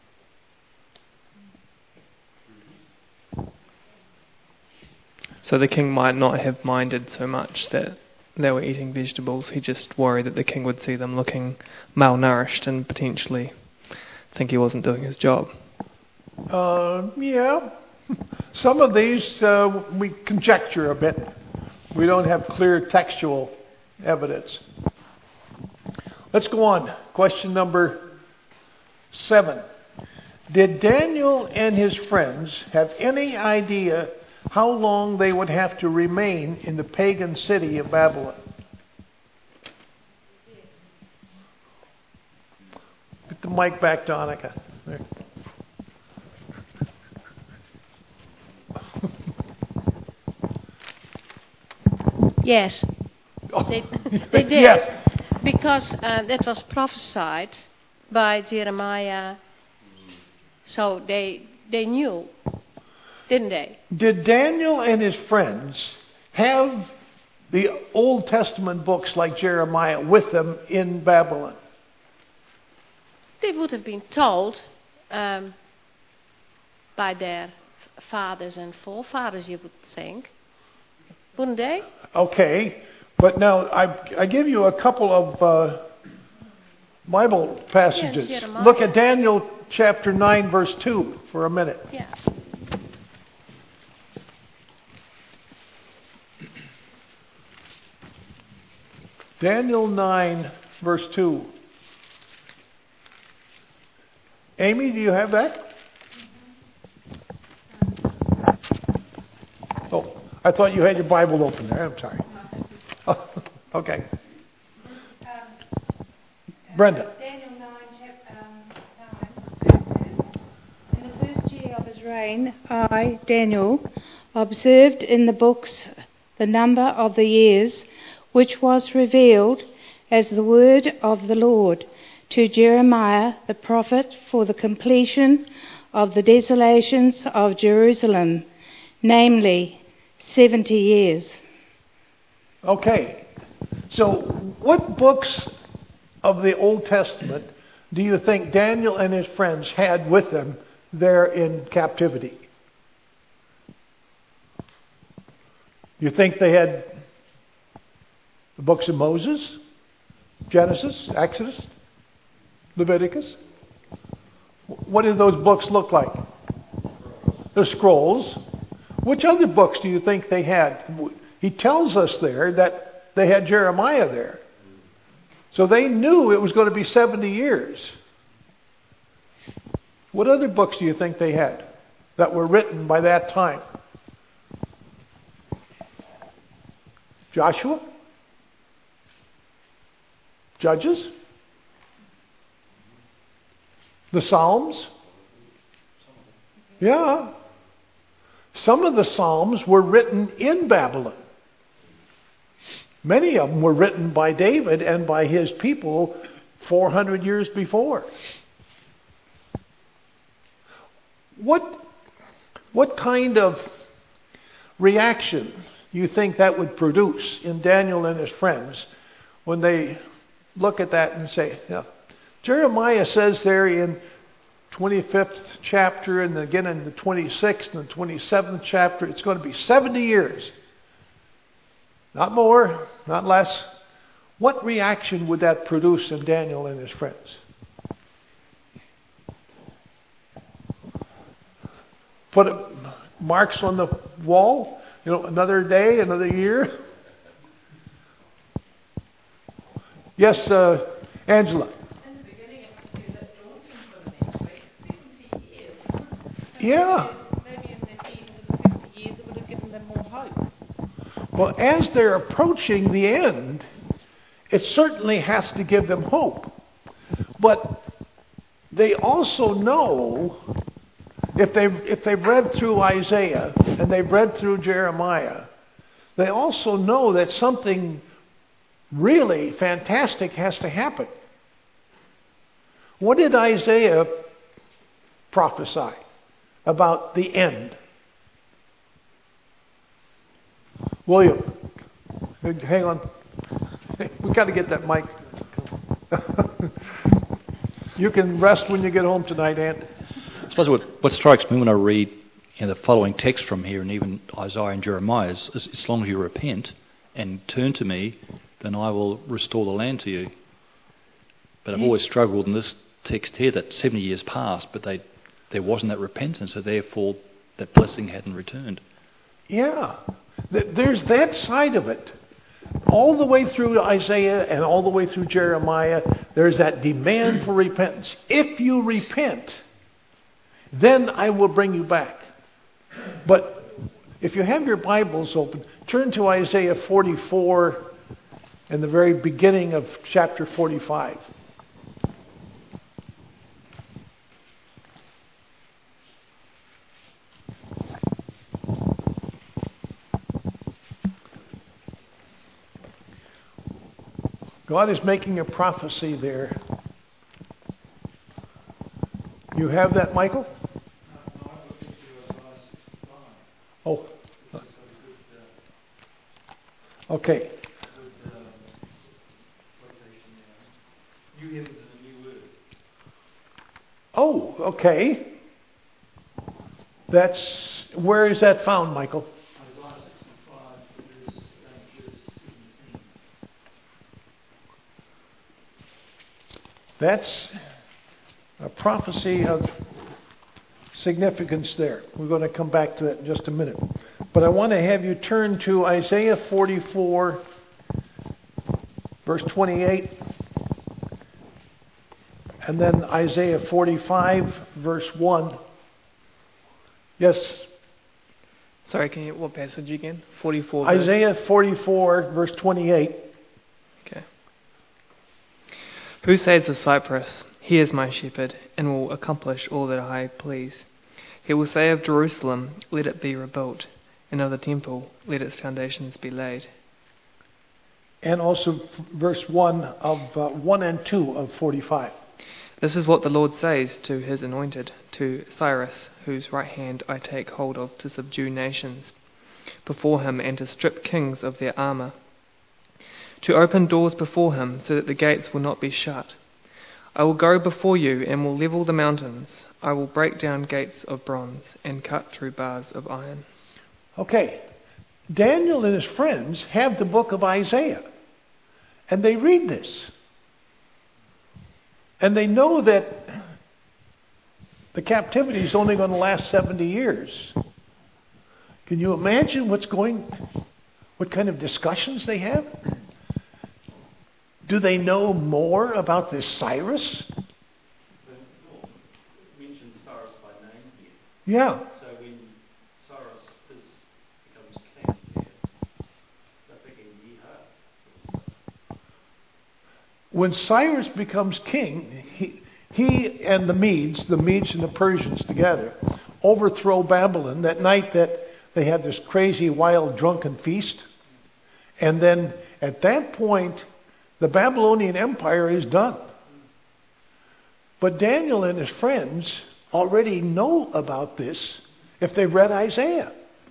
S9: So the king might not have minded so much that they were eating vegetables. He just worried that the king would see them looking malnourished and potentially think he wasn't doing his job.
S1: Yeah. Some of these we conjecture a bit. We don't have clear textual evidence. Let's go on. Question number 7. Did Daniel and his friends have any idea how long they would have to remain in the pagan city of Babylon? Get the mic back to Annika. There.
S15: Yes. They did.
S1: Yes.
S15: Because that was prophesied by Jeremiah. So they knew, didn't they?
S1: Did Daniel and his friends have the Old Testament books like Jeremiah with them in Babylon?
S15: They would have been told by their fathers and forefathers, you would think. Wouldn't they?
S1: Okay. But now I give you a couple of Bible passages.
S15: Yes,
S1: look at Daniel chapter 9, verse 2 for a minute.
S15: Yeah.
S1: Daniel 9, verse 2. Amy, do you have that? Oh, I thought you had your Bible open there. I'm sorry. Oh, okay. Brenda.
S16: Daniel 9, verse 2. In the first year of his reign, I, Daniel, observed in the books the number of the years which was revealed as the word of the Lord to Jeremiah the prophet for the completion of the desolations of Jerusalem, namely 70 years.
S1: Okay, so what books of the Old Testament do you think Daniel and his friends had with them there in captivity? You think they had the books of Moses, Genesis, Exodus, Leviticus? What do those books look like? The scrolls. Which other books do you think they had? He tells us there that they had Jeremiah there. So they knew it was going to be 70 years. What other books do you think they had that were written by that time? Joshua? Judges? The Psalms? Yeah. Some of the Psalms were written in Babylon. Many of them were written by David and by his people 400 years before. What kind of reaction do you think that would produce in Daniel and his friends when they look at that and say, yeah, Jeremiah says there in 25th chapter and again in the 26th and the 27th chapter, it's going to be 70 years. Not more, not less. What reaction would that produce in Daniel and his friends? Put marks on the wall? You know, another day, another year? Yes, Angela. Yeah.
S17: Maybe in the 50 years it would have given them more hope.
S1: Well, as they're approaching the end, it certainly has to give them hope. But they also know, if they've read through Isaiah and they've read through Jeremiah, they also know that something really fantastic has to happen. What did Isaiah prophesy about the end? William, hang on. We've got to get that mic. You can rest when you get home tonight, Ant.
S12: I suppose what strikes me when I read the following text from here, and even Isaiah and Jeremiah, is as long as you repent and turn to me, then I will restore the land to you. But I've always struggled in this text here that 70 years passed, but there wasn't that repentance, so therefore that blessing hadn't returned.
S1: Yeah, there's that side of it. All the way through Isaiah and all the way through Jeremiah, there's that demand for repentance. If you repent, then I will bring you back. But if you have your Bibles open, turn to Isaiah 44 and the very beginning of chapter 45. God is making a prophecy there. You have that, Michael? Oh. Okay. Oh, okay. Where is that found, Michael? That's a prophecy of significance there. We're going to come back to that in just a minute. But I want to have you turn to Isaiah 44, verse 28, and then Isaiah 45, verse 1. Yes?
S9: Sorry, what passage again? 44.
S1: Isaiah 44, verse 28.
S9: Okay. Who says of Cyprus, "He is my shepherd, and will accomplish all that I please"? He will say of Jerusalem, "Let it be rebuilt," and of the temple, "Let its foundations be laid."
S1: And also verse 1 and 2 of 45.
S9: This is what the Lord says to his anointed, to Cyrus, whose right hand I take hold of to subdue nations before him and to strip kings of their armour, to open doors before him so that the gates will not be shut. I will go before you and will level the mountains. I will break down gates of bronze and cut through bars of iron.
S1: Okay, Daniel and his friends have the book of Isaiah, and they read this. And they know that the captivity is only going to last 70 years. Can you imagine what kind of discussions they have? Do they know more about this Cyrus?
S14: So, it mentions Cyrus by name here.
S1: Yeah.
S14: So when Cyrus becomes king, they're thinking Yeehaw.
S1: When Cyrus becomes king, he and the Medes and the Persians together, overthrow Babylon that night that they had this crazy, wild, drunken feast. And then at that point, the Babylonian Empire is done. But Daniel and his friends already know about this if they read Isaiah.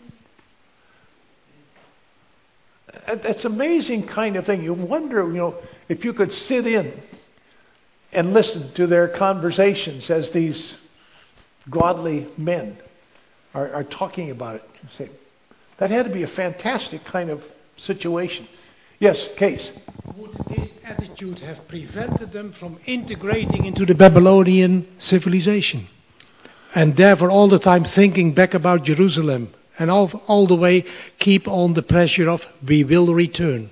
S1: That's an amazing kind of thing. You wonder, if you could sit in and listen to their conversations as these godly men are talking about it. Say, that had to be a fantastic kind of situation. Yes, Case.
S10: Would this attitude have prevented them from integrating into the Babylonian civilization? And therefore all the time thinking back about Jerusalem and all the way keep on the pressure of we will return?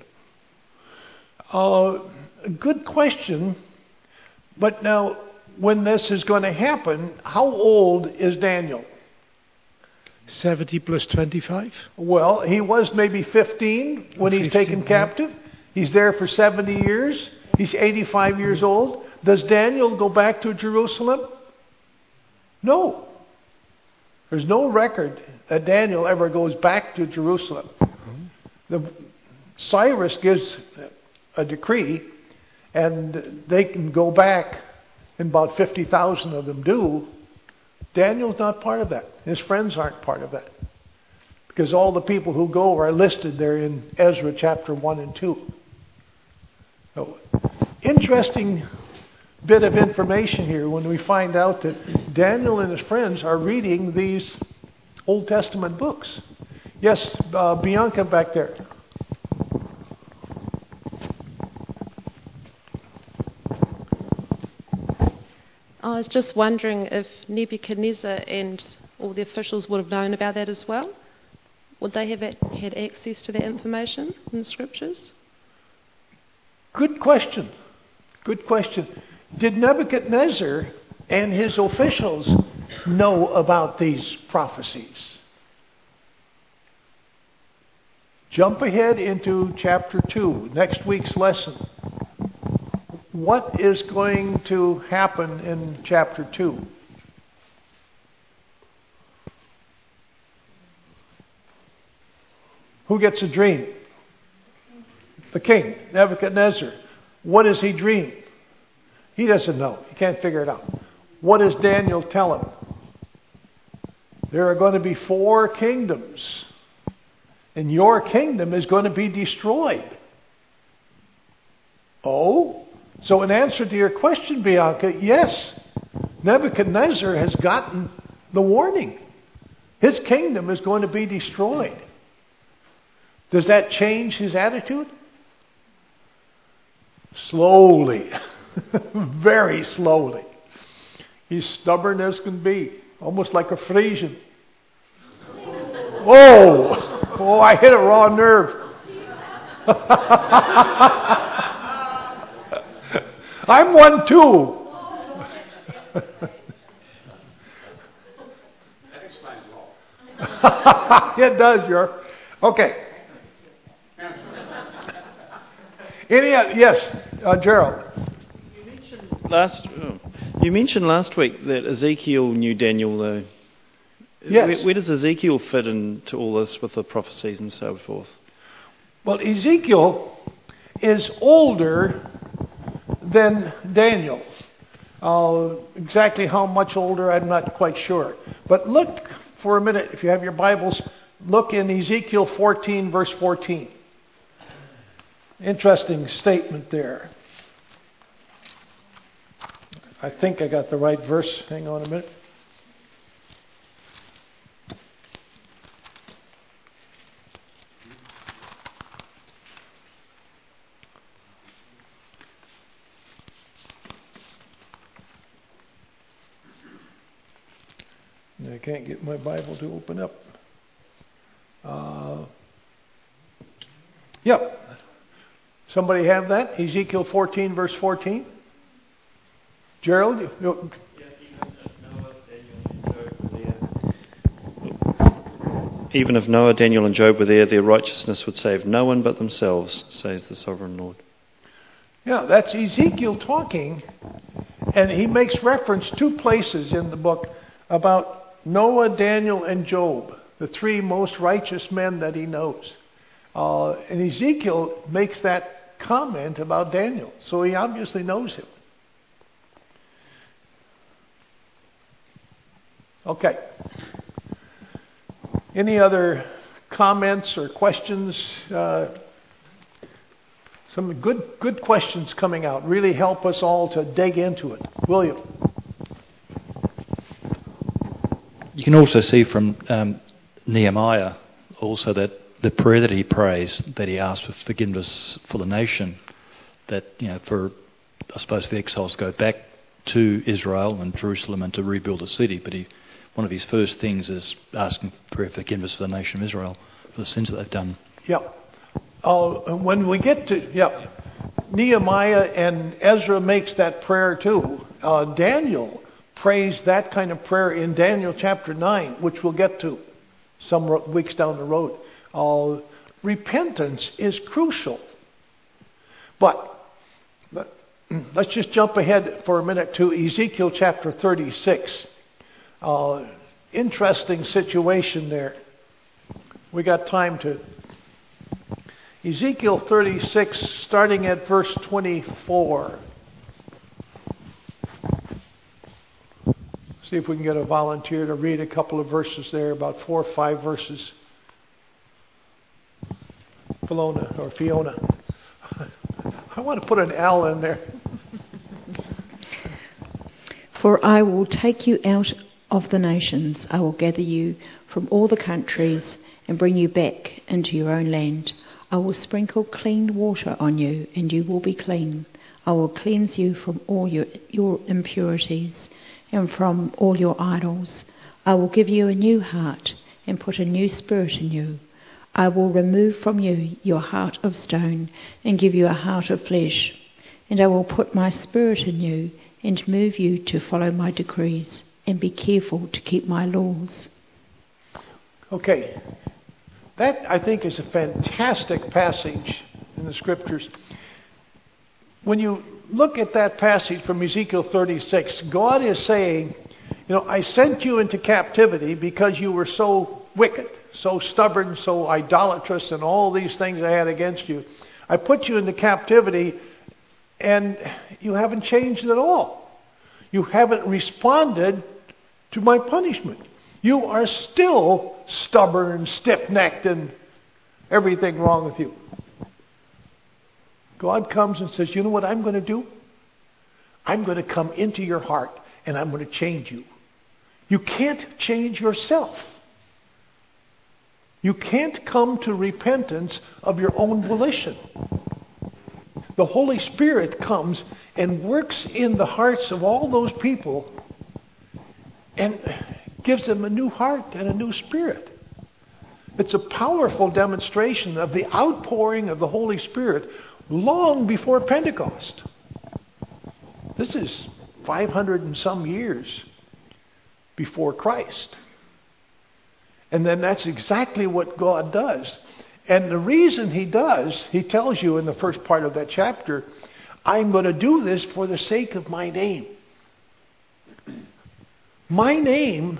S1: Good question. But now, when this is going to happen, how old is Daniel?
S10: 70 plus 25?
S1: Well, he was maybe 15 when he's taken captive. He's there for 70 years. He's 85 years old. Does Daniel go back to Jerusalem? No. There's no record that Daniel ever goes back to Jerusalem. Cyrus gives a decree, and they can go back, and about 50,000 of them do. Daniel's not part of that. His friends aren't part of that. Because all the people who go are listed there in Ezra chapter 1 and 2. So, interesting bit of information here when we find out that Daniel and his friends are reading these Old Testament books. Yes, Bianca back there.
S17: I was just wondering if Nebuchadnezzar and all the officials would have known about that as well. Would they have had access to that information in the scriptures?
S1: Good question. Good question. Did Nebuchadnezzar and his officials know about these prophecies? Jump ahead into chapter 2, next week's lesson. What is going to happen in chapter 2? Who gets a dream? The king, Nebuchadnezzar. What does he dream? He doesn't know. He can't figure it out. What does Daniel tell him? There are going to be 4 kingdoms, and your kingdom is going to be destroyed. Oh? So in answer to your question, Bianca, yes, Nebuchadnezzar has gotten the warning. His kingdom is going to be destroyed. Does that change his attitude? Slowly. Very slowly. He's stubborn as can be. Almost like a Frisian. Oh, I hit a raw nerve. I'm one too.
S10: That explains a lot.
S1: It does, York. Okay. Yes, Gerald.
S3: You mentioned last week that Ezekiel knew Daniel, though.
S1: Yes.
S3: Where does Ezekiel fit into all this with the prophecies and so forth?
S1: Well, Ezekiel is older than Daniel. Exactly how much older, I'm not quite sure. But look for a minute, if you have your Bibles, look in Ezekiel 14, verse 14. Interesting statement there. I think I got the right verse. Hang on a minute. I can't get my Bible to open up. Yep. Somebody have that? Ezekiel 14, verse 14? Gerald?
S18: Even if Noah, Daniel, and Job were there, their righteousness would save no one but themselves, says the sovereign Lord.
S1: Yeah, that's Ezekiel talking, and he makes reference 2 places in the book about Noah, Daniel, and Job, the 3 most righteous men that he knows. And Ezekiel makes that comment about Daniel, so he obviously knows him. Okay. Any other comments or questions? Some good questions coming out. Really help us all to dig into it. William.
S12: You can also see from Nehemiah also that the prayer that he prays, that he asks for forgiveness for the nation, that, for, I suppose, the exiles go back to Israel and Jerusalem and to rebuild the city, but one of his first things is asking for forgiveness for the nation of Israel for the sins that they've done.
S1: Yeah. When we get to Nehemiah and Ezra makes that prayer too. Daniel prays that kind of prayer in Daniel chapter 9, which we'll get to some weeks down the road. Repentance is crucial. But let's just jump ahead for a minute to Ezekiel chapter 36. Interesting situation there. We got time to... Ezekiel 36, starting at verse 24. See if we can get a volunteer to read a couple of verses there, about 4 or 5 verses. Fiona. I want to put an L in there.
S13: For I will take you out of the nations. I will gather you from all the countries and bring you back into your own land. I will sprinkle clean water on you, and you will be clean. I will cleanse you from all your impurities and from all your idols. I will give you a new heart and put a new spirit in you. I will remove from you your heart of stone and give you a heart of flesh. And I will put my spirit in you and move you to follow my decrees and be careful to keep my laws.
S1: Okay. That, I think, is a fantastic passage in the Scriptures. When you look at that passage from Ezekiel 36, God is saying, I sent you into captivity because you were so wicked, so stubborn, so idolatrous, and all these things I had against you. I put you into captivity, and you haven't changed at all. You haven't responded to my punishment. You are still stubborn, stiff-necked, and everything wrong with you. God comes and says, you know what I'm going to do? I'm going to come into your heart, and I'm going to change you. You can't change yourself. You can't come to repentance of your own volition. The Holy Spirit comes and works in the hearts of all those people and gives them a new heart and a new spirit. It's a powerful demonstration of the outpouring of the Holy Spirit long before Pentecost. This is 500 and some years before Christ. And then that's exactly what God does. And the reason he does, he tells you in the first part of that chapter, I'm going to do this for the sake of my name. My name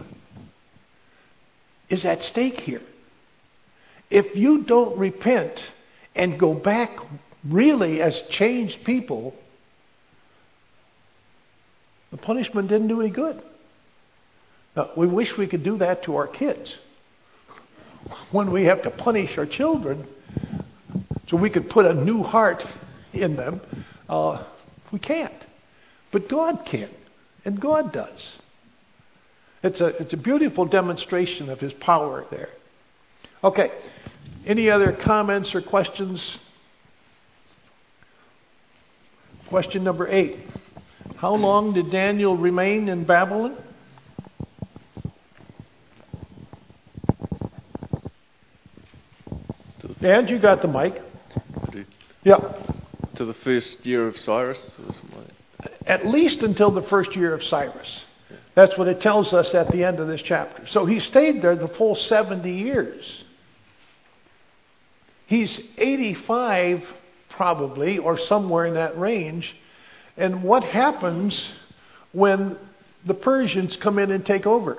S1: is at stake here. If you don't repent and go back really as changed people, the punishment didn't do any good. Now, we wish we could do that to our kids. When we have to punish our children, so we could put a new heart in them, we can't. But God can, and God does. It's a beautiful demonstration of His power there. Okay, any other comments or questions? Question number 8. How long did Daniel remain in Babylon? Dan, you got the mic. Yeah.
S4: To the first year of Cyrus? Or something like that.
S1: At least until the first year of Cyrus. That's what it tells us at the end of this chapter. So he stayed there the full 70 years. He's 85 probably, or somewhere in that range. And what happens when the Persians come in and take over?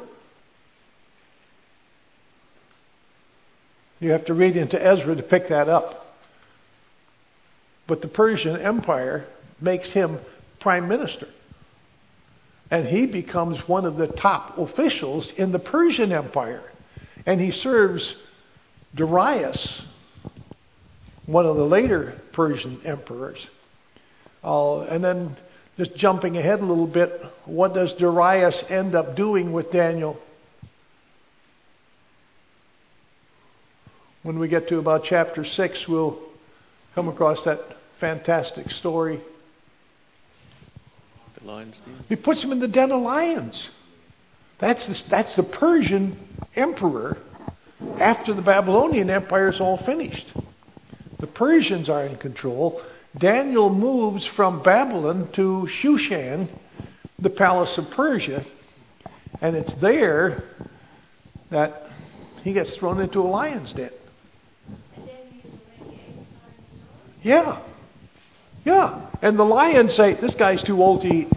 S1: You have to read into Ezra to pick that up. But the Persian Empire makes him prime minister. And he becomes one of the top officials in the Persian Empire. And he serves Darius, one of the later Persian emperors. And then, just jumping ahead a little bit, what does Darius end up doing with Daniel? When we get to about chapter 6, we'll come across that fantastic story.
S4: The lion's den.
S1: He puts him in the den of lions. That's the Persian emperor after the Babylonian Empire is all finished. The Persians are in control. Daniel moves from Babylon to Shushan, the palace of Persia, and it's there that he gets thrown into a lion's den. Yeah. Yeah. And the lions say, this guy's too old to eat.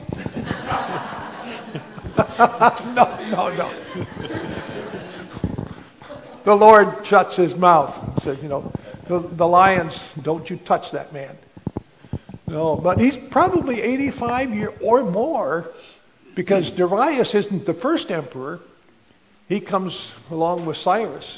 S1: No. The Lord shuts his mouth and says, the lions, don't you touch that man. No, but he's probably 85 years or more, because Darius isn't the first emperor. He comes along with Cyrus.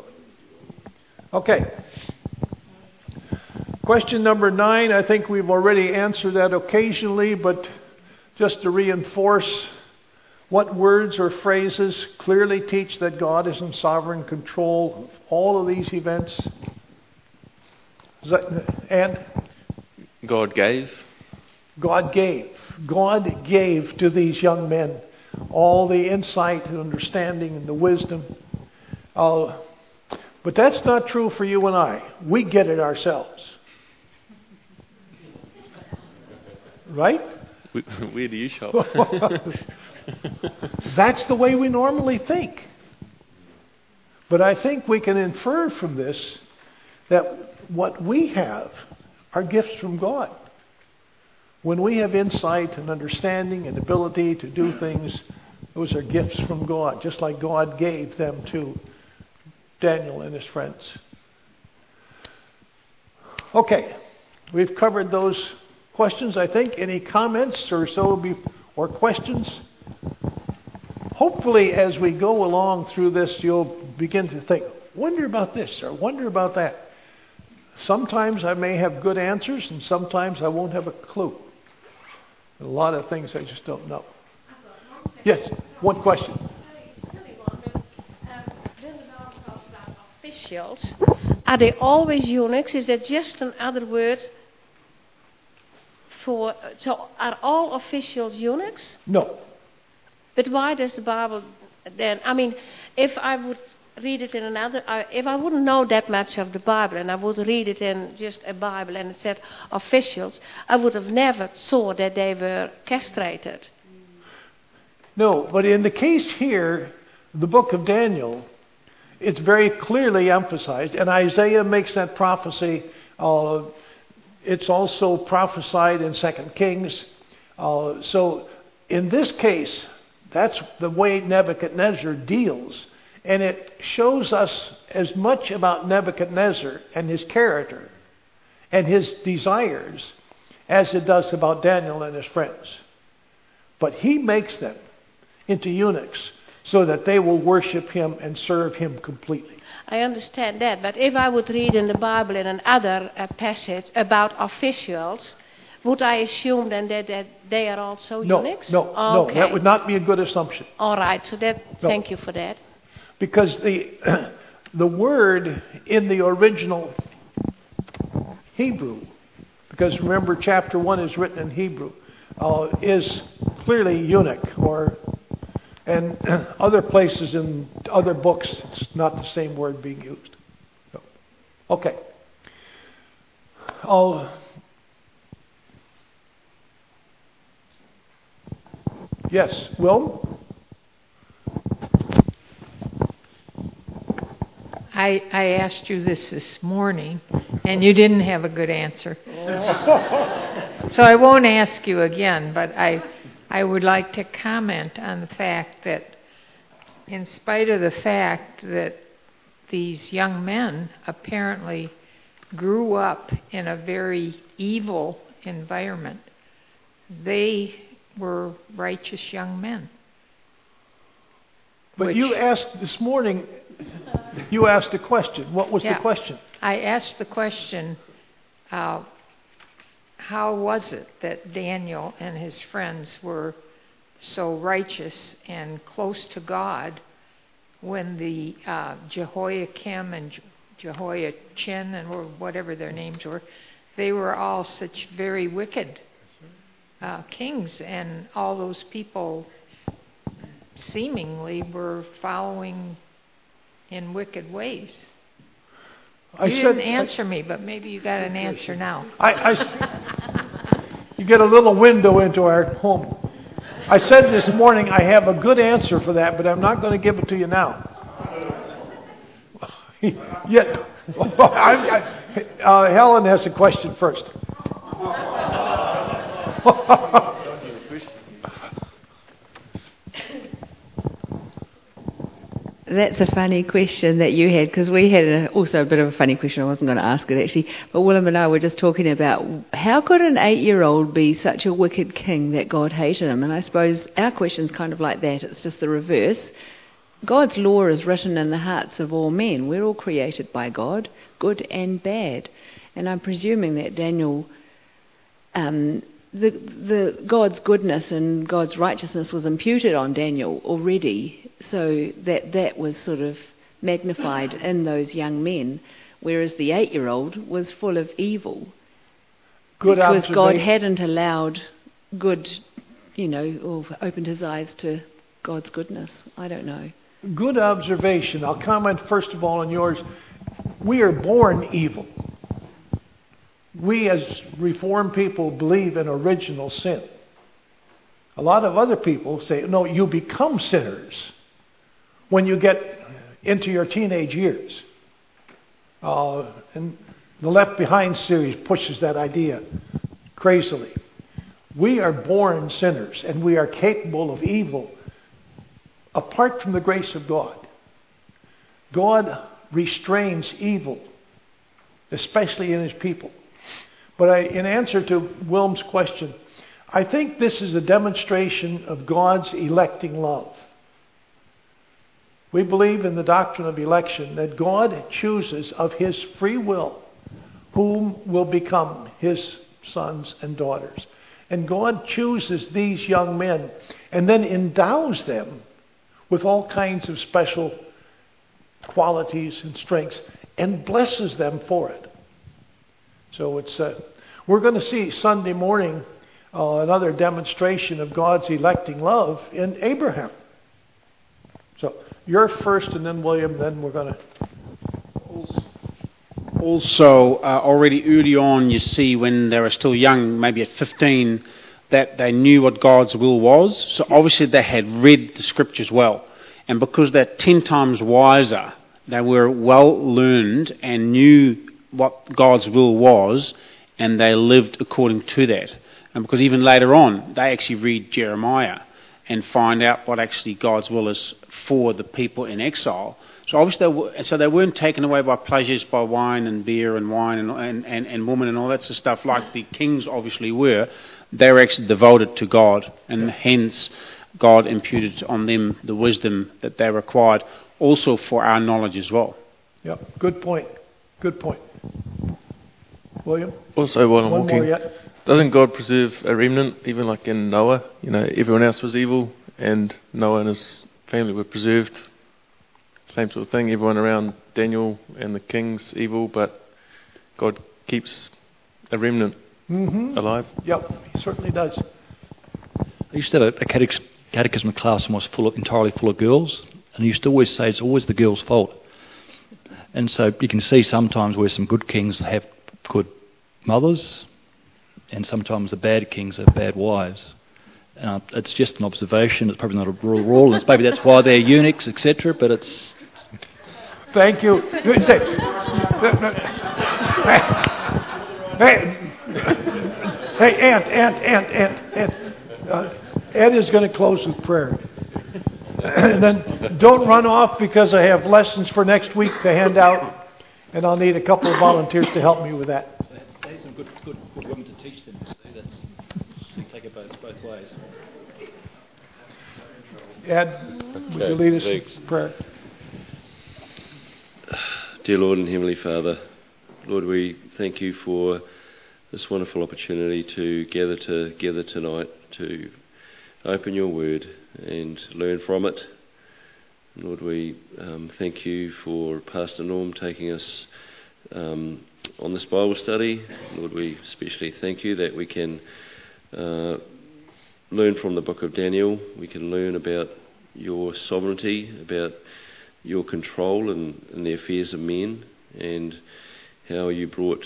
S1: Okay. Question number 9, I think we've already answered that occasionally, but just to reinforce, what words or phrases clearly teach that God is in sovereign control of all of these events? And
S4: God gave.
S1: God gave. God gave to these young men all the insight and understanding and the wisdom. But that's not true for you and I. We get it ourselves. Right?
S4: Where do you shop?
S1: That's the way we normally think. But I think we can infer from this that what we have are gifts from God. When we have insight and understanding and ability to do things, those are gifts from God, just like God gave them to Daniel and his friends. Okay, we've covered those questions, I think. Any comments or or questions? Hopefully, as we go along through this, you'll begin to think, wonder about this or wonder about that. Sometimes I may have good answers, and sometimes I won't have a clue. A lot of things I just don't know. Yes, one question.
S15: Officials, are they always eunuchs? Is that just another word for? So, are all officials eunuchs?
S1: No.
S15: But why does the Bible then? I mean, if I would read it in another, if I wouldn't know that much of the Bible, and I would read it in just a Bible and it said officials, I would have never thought that they were castrated.
S1: No, but in the case here, the book of Daniel, it's very clearly emphasized, and Isaiah makes that prophecy. It's also prophesied in 2 Kings. So in this case, that's the way Nebuchadnezzar deals. And it shows us as much about Nebuchadnezzar and his character and his desires as it does about Daniel and his friends. But he makes them into eunuchs so that they will worship him and serve him completely.
S15: I understand that, but if I would read in the Bible in another passage about officials, would I assume then that they are also eunuchs?
S1: No,
S15: okay.
S1: That would not be a good assumption.
S15: All right, so thank you for that.
S1: Because the word in the original Hebrew, because remember chapter 1 is written in Hebrew, is clearly eunuch, and other places in other books it's not the same word being used. So, okay. Yes, Will?
S19: I asked you this morning, and you didn't have a good answer. So I won't ask you again, but I would like to comment on the fact that in spite of the fact that these young men apparently grew up in a very evil environment, they were righteous young men.
S1: But you asked this morning, you asked a question. What was the question?
S19: I asked the question, how was it that Daniel and his friends were so righteous and close to God when the Jehoiakim and Jehoiachin and whatever their names were, they were all such very wicked kings, and all those people seemingly were following in wicked ways. You didn't answer me, but maybe you got an answer now.
S1: You get a little window into our home. I said this morning I have a good answer for that, but I'm not going to give it to you now. Helen has a question first.
S20: That's a funny question that you had, because we had also a bit of a funny question. I wasn't going to ask it actually, but Willem and I were just talking about how could an 8-year-old be such a wicked king that God hated him? And I suppose our question's kind of like that. It's just the reverse. God's law is written in the hearts of all men. We're all created by God, good and bad. And I'm presuming that Daniel, the God's goodness and God's righteousness was imputed on Daniel already, so that was sort of magnified in those young men, whereas the 8-year-old was full of evil. Because God hadn't allowed good, or opened his eyes to God's goodness. I don't know.
S1: Good observation. I'll comment first of all on yours. We are born evil. We as Reformed people believe in original sin. A lot of other people say, no, you become sinners when you get into your teenage years. And the Left Behind series pushes that idea crazily. We are born sinners, and we are capable of evil apart from the grace of God. God restrains evil, especially in his people. But in answer to Wilm's question, I think this is a demonstration of God's electing love. We believe in the doctrine of election, that God chooses of his free will whom will become his sons and daughters. And God chooses these young men and then endows them with all kinds of special qualities and strengths and blesses them for it. So we're going to see Sunday morning another demonstration of God's electing love in Abraham. So you're first, and then William, then we're going to...
S5: Also, already early on, you see when they were still young, maybe at 15, that they knew what God's will was. So obviously they had read the scriptures well. And because they're 10 times wiser, they were well learned and knew what God's will was, and they lived according to that. And because even later on, they actually read Jeremiah. and find out what actually God's will is for the people in exile. So obviously, they weren't taken away by pleasures, by wine and beer and wine and women and all that sort of stuff like the kings obviously were. They were actually devoted to God, and hence God imputed on them the wisdom that they required, also for our knowledge as well.
S1: Yep, good point. Good point. William?
S4: Also, while I'm
S1: One
S4: walking,
S1: more yet.
S4: doesn't God preserve a remnant, even like in Noah? You know, everyone else was evil, and Noah and his family were preserved. Same sort of thing. Everyone around Daniel and the king's evil, but God keeps a remnant alive.
S1: Yep, he certainly does.
S12: I used to have a catechism class and was entirely full of girls, and I used to always say it's always the girls' fault. And so you can see sometimes where some good kings have good mothers, and sometimes the bad kings have bad wives. It's just an observation. It's probably not a rule. It's maybe that's why they're eunuchs, etc. But it's.
S1: Thank you. Hey, Aunt. Ed is going to close with prayer. And then don't run off, because I have lessons for next week to hand out, and I'll need a couple of volunteers to help me with that.
S12: There's some good women to teach them. You take it both ways.
S1: Ed, would you lead us in prayer?
S6: Dear Lord and Heavenly Father, Lord, we thank you for this wonderful opportunity to gather together tonight to open your word and learn from it. Lord, we thank you for Pastor Norm taking us on this Bible study. Lord, we especially thank you that we can learn from the book of Daniel. We can learn about your sovereignty, about your control in the affairs of men, and how you brought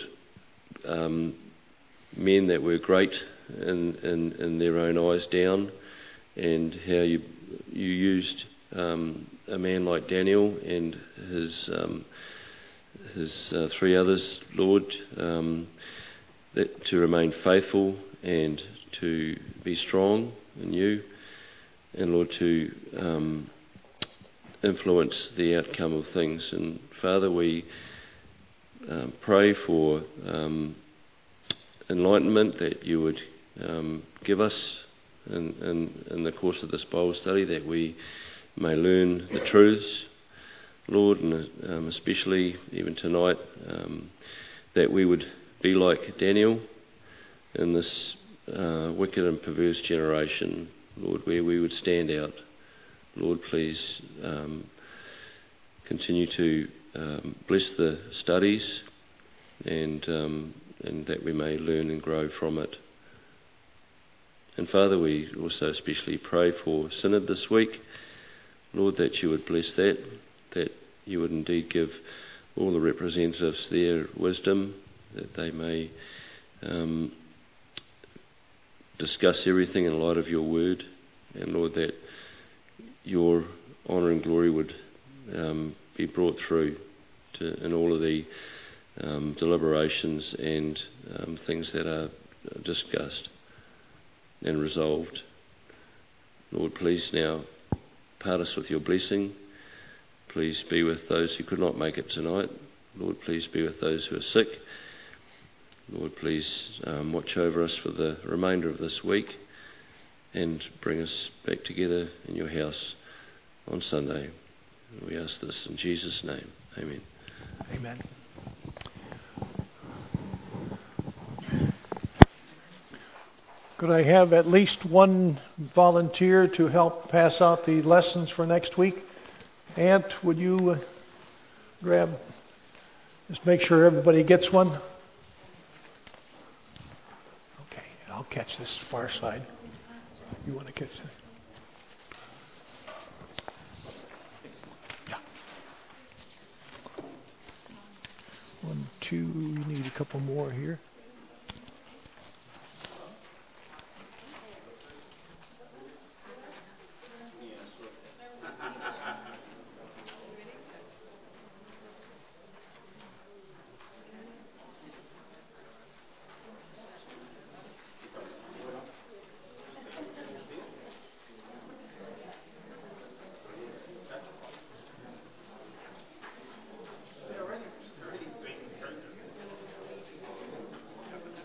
S6: men that were great in their own eyes down, and how you used a man like Daniel and his three others, Lord, that to remain faithful and to be strong in you, and Lord, to influence the outcome of things. And Father, we pray for enlightenment that you would give us in the course of this Bible study, that we may learn the truths, Lord, and especially even tonight, that we would be like Daniel in this wicked and perverse generation, Lord, where we would stand out. Lord, please continue to bless the studies, and that we may learn and grow from it. And Father, we also especially pray for Synod this week, Lord, that you would bless that you would indeed give all the representatives their wisdom, that they may discuss everything in light of your word, and Lord, that your honour and glory would be brought through in all of the deliberations and things that are discussed and resolved. Lord, please now part us with your blessing. Please be with those who could not make it tonight. Lord, please be with those who are sick. Lord, please watch over us for the remainder of this week, and bring us back together in your house on Sunday. We ask this in Jesus' name. Amen.
S1: Amen. Could I have at least one volunteer to help pass out the lessons for next week? Aunt, would you just make sure everybody gets one? Okay, I'll catch this far side. You want to catch this? Yeah. 1, 2, you need a couple more here.